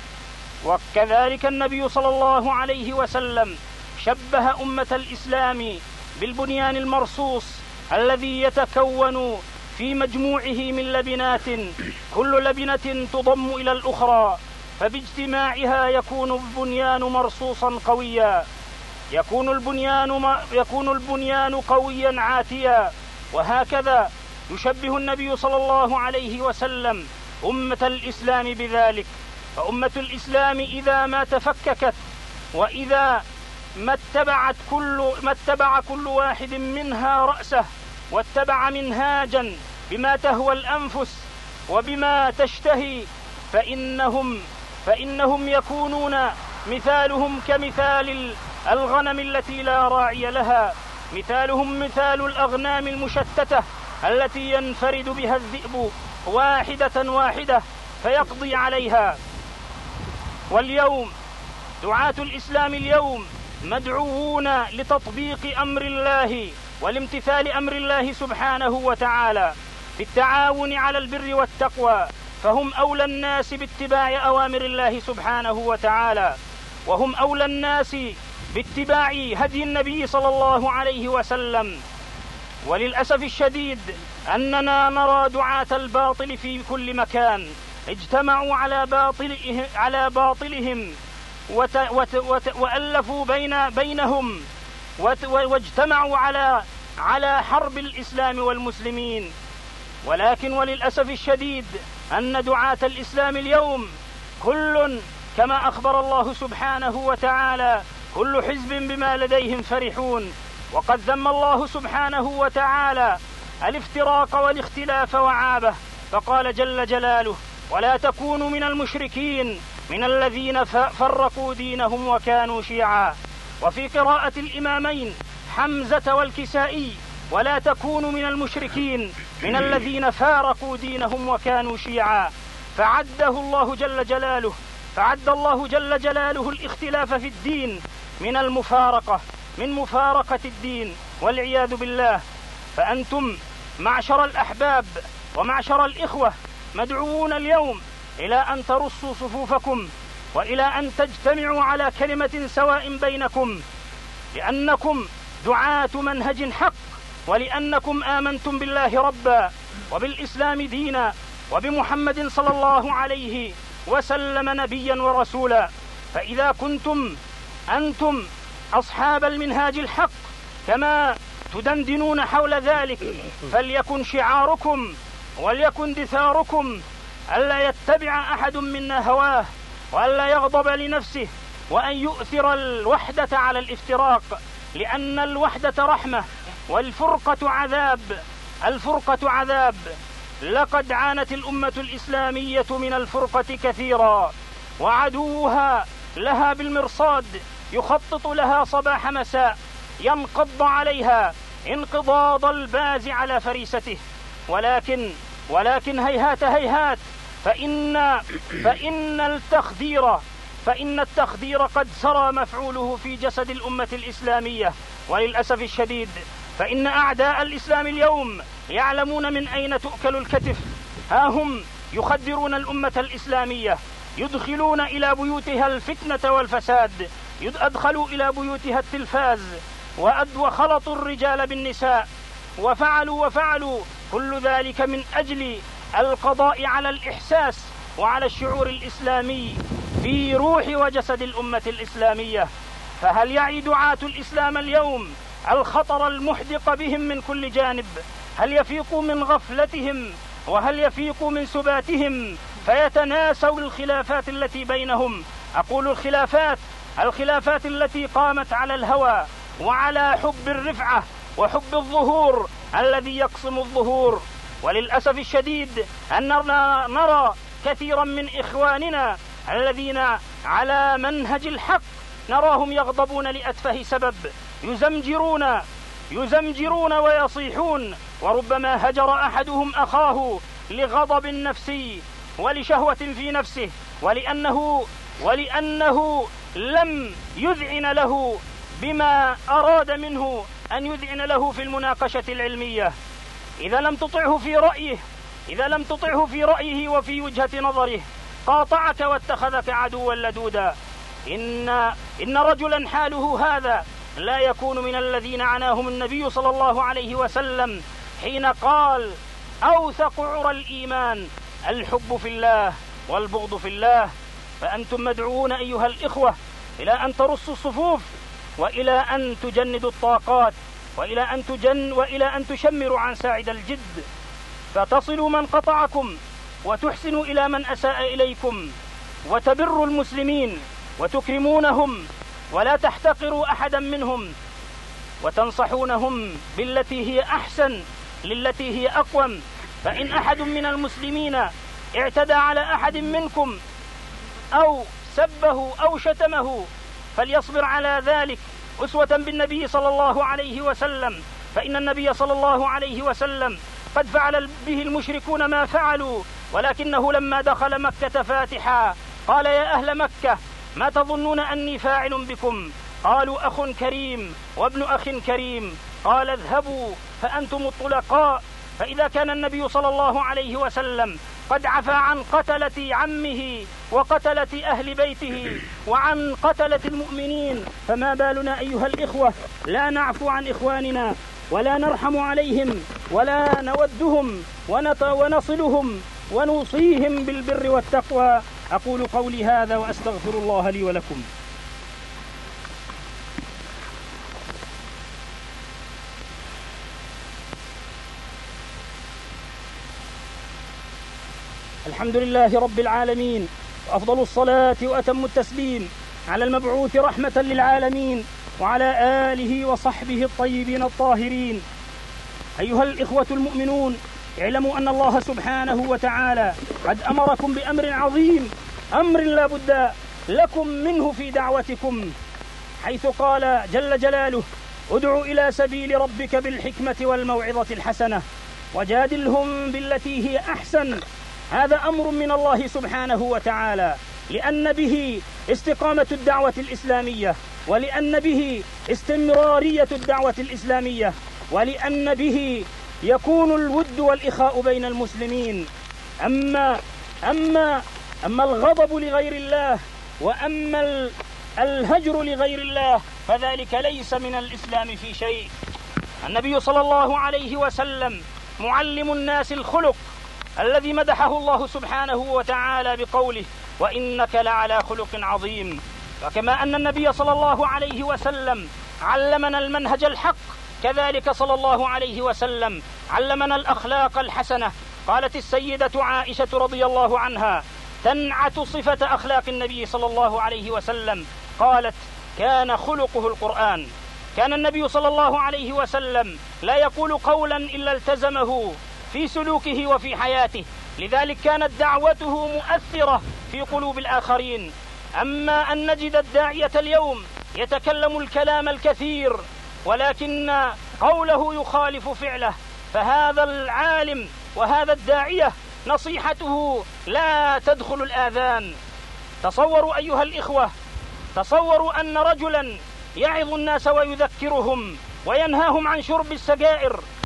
وكذلك النبي صلى الله عليه وسلم شبه أمة الإسلام بالبنيان المرصوص الذي يتكون في مجموعه من لبنات، كل لبنة تضم إلى الأخرى، فباجتماعها يكون البنيان مرصوصا قويا، يكون البنيان يكون البنيان قويا عاتيا. وهكذا يشبه النبي صلى الله عليه وسلم أمة الإسلام بذلك. فأمة الإسلام إذا ما تفككت، وإذا ما اتبعت كل ما اتبع كل واحد منها رأسه واتبع منهاجا بما تهوى الأنفس وبما تشتهي، فإنهم فإنهم يكونون مثالهم كمثال الغنم التي لا راعي لها، مثالهم مثال الأغنام المشتتة التي ينفرد بها الذئب واحدة واحدة فيقضي عليها. واليوم دعاة الإسلام اليوم مدعوون لتطبيق أمر الله والامتثال أمر الله سبحانه وتعالى بالتعاون على البر والتقوى، فهم أولى الناس باتباع أوامر الله سبحانه وتعالى، وهم أولى الناس باتباع هدي النبي صلى الله عليه وسلم. وللأسف الشديد أننا نرى دعاة الباطل في كل مكان اجتمعوا على باطلهم, على باطلهم وت وت وت وألفوا بين بينهم واجتمعوا على على حرب الإسلام والمسلمين. ولكن وللأسف الشديد أن دعاة الإسلام اليوم كل كما أخبر الله سبحانه وتعالى كل حزب بما لديهم فرحون. وقد ذم الله سبحانه وتعالى الافتراق والاختلاف وعابه، فقال جل جلاله: ولا تكونوا من المشركين من الذين فرقوا دينهم وكانوا شيعا. وفي قراءة الإمامين حمزة والكسائي: ولا تكونوا من المشركين من الذين فارقوا دينهم وكانوا شيعا. فعده الله جل جلاله فعد الله جل جلاله الاختلاف في الدين من المفارقة من مفارقة الدين والعياذ بالله. فأنتم معشر الأحباب ومعشر الإخوة مدعوون اليوم إلى أن ترصوا صفوفكم وإلى أن تجتمعوا على كلمة سواء بينكم، لأنكم دعاة منهج حق، ولأنكم آمنتم بالله ربا وبالإسلام دينا وبمحمد صلى الله عليه وسلم نبيا ورسولا. فإذا كنتم أنتم أصحاب المنهاج الحق كما تدندنون حول ذلك، فليكن شعاركم وليكن دثاركم ألا يتبع أحد منا هواه، وألا يغضب لنفسه، وأن يؤثر الوحدة على الافتراق، لأن الوحدة رحمة والفرقة عذاب. الفرقة عذاب. لقد عانت الأمة الإسلامية من الفرقة كثيرا، وعدوها لها بالمرصاد يخطط لها صباح مساء، ينقض عليها انقضاض الباز على فريسته. ولكن ولكن هيهات هيهات فإن فإن التخدير فإن التخدير قد سرى مفعوله في جسد الأمة الإسلامية. وللأسف الشديد فإن أعداء الإسلام اليوم يعلمون من أين تؤكل الكتف. ها هم يخدرون الأمة الإسلامية، يدخلون إلى بيوتها الفتنة والفساد، أدخلوا إلى بيوتها التلفاز، وخلطوا الرجال بالنساء، وفعلوا وفعلوا كل ذلك من أجل القضاء على الإحساس وعلى الشعور الإسلامي في روح وجسد الأمة الإسلامية. فهل يعي دعاة الإسلام اليوم الخطر المحدق بهم من كل جانب؟ هل يفيقوا من غفلتهم وهل يفيقوا من سباتهم فيتناسوا الخلافات التي بينهم؟ أقول الخلافات الخلافات التي قامت على الهوى وعلى حب الرفعة وحب الظهور الذي يقسم الظهور. وللأسف الشديد أننا نرى كثيرا من إخواننا الذين على منهج الحق نراهم يغضبون لأتفه سبب، يزمجرون يزمجرون ويصيحون، وربما هجر أحدهم أخاه لغضب نفسي ولشهوة في نفسه، ولأنه ولأنه لم يذعن له بما أراد منه أن يذعن له في المناقشة العلمية. إذا لم تطعه في رأيه إذا لم تطعه في رأيه وفي وجهة نظره قاطعك واتخذك عدوا لدودا. إن إن رجلا حاله هذا لا يكون من الذين عناهم النبي صلى الله عليه وسلم حين قال: أوثق عرى الإيمان الحب في الله والبغض في الله. فأنتم مدعوون أيها الإخوة إلى أن ترصوا الصفوف، وإلى أن تجندوا الطاقات، وإلى أن تجن وإلى أن تشمروا عن ساعد الجد، فتصلوا من قطعكم وتحسنوا إلى من أساء إليكم، وتبروا المسلمين وتكرمونهم ولا تحتقروا أحدا منهم، وتنصحونهم بالتي هي أحسن للتي هي أقوم. فإن أحد من المسلمين اعتدى على أحد منكم أو سبه أو شتمه فليصبر على ذلك أسوة بالنبي صلى الله عليه وسلم، فإن النبي صلى الله عليه وسلم قد فعل به المشركون ما فعلوا، ولكنه لما دخل مكة فاتحا قال: يا أهل مكة ما تظنون أني فاعل بكم؟ قالوا: أخ كريم وابن أخ كريم. قال: اذهبوا فأنتم الطلقاء. فإذا كان النبي صلى الله عليه وسلم قد عفى عن قتلة عمه وقتلة أهل بيته وعن قتلة المؤمنين، فما بالنا أيها الإخوة لا نعفو عن إخواننا ولا نرحم عليهم ولا نودهم ونصلهم ونوصيهم بالبر والتقوى. أقول قولي هذا وأستغفر الله لي ولكم. الحمد لله رب العالمين، وأفضل الصلاة وأتم التسليم على المبعوث رحمة للعالمين وعلى آله وصحبه الطيبين الطاهرين. أيها الإخوة المؤمنون، اعلموا أن الله سبحانه وتعالى قد أمركم بأمر عظيم، أمر لا بد لكم منه في دعوتكم، حيث قال جل جلاله: ادع إلى سبيل ربك بالحكمة والموعظة الحسنة وجادلهم بالتي هي أحسن. هذا أمر من الله سبحانه وتعالى، لأن به استقامة الدعوة الإسلامية، ولأن به استمرارية الدعوة الإسلامية، ولأن به يكون الود والإخاء بين المسلمين. أما أما أما الغضب لغير الله وأما الهجر لغير الله فذلك ليس من الإسلام في شيء. النبي صلى الله عليه وسلم معلم الناس الخلق الذي مدحه الله سبحانه وتعالى بقوله: وإنك لعلى خلق عظيم. وكما أن النبي صلى الله عليه وسلم علمنا المنهج الحق، كذلك صلى الله عليه وسلم علمنا الأخلاق الحسنة. قالت السيدة عائشة رضي الله عنها تنعت صفة أخلاق النبي صلى الله عليه وسلم، قالت: كان خلقه القرآن. كان النبي صلى الله عليه وسلم لا يقول قولا إلا التزمه في سلوكه وفي حياته، لذلك كانت دعوته مؤثرة في قلوب الآخرين. أما أن نجد الداعية اليوم يتكلم الكلام الكثير ولكن قوله يخالف فعله، فهذا العالم وهذا الداعية نصيحته لا تدخل الآذان. تصوروا أيها الإخوة، تصوروا أن رجلا يعظ الناس ويذكرهم وينهاهم عن شرب السجائر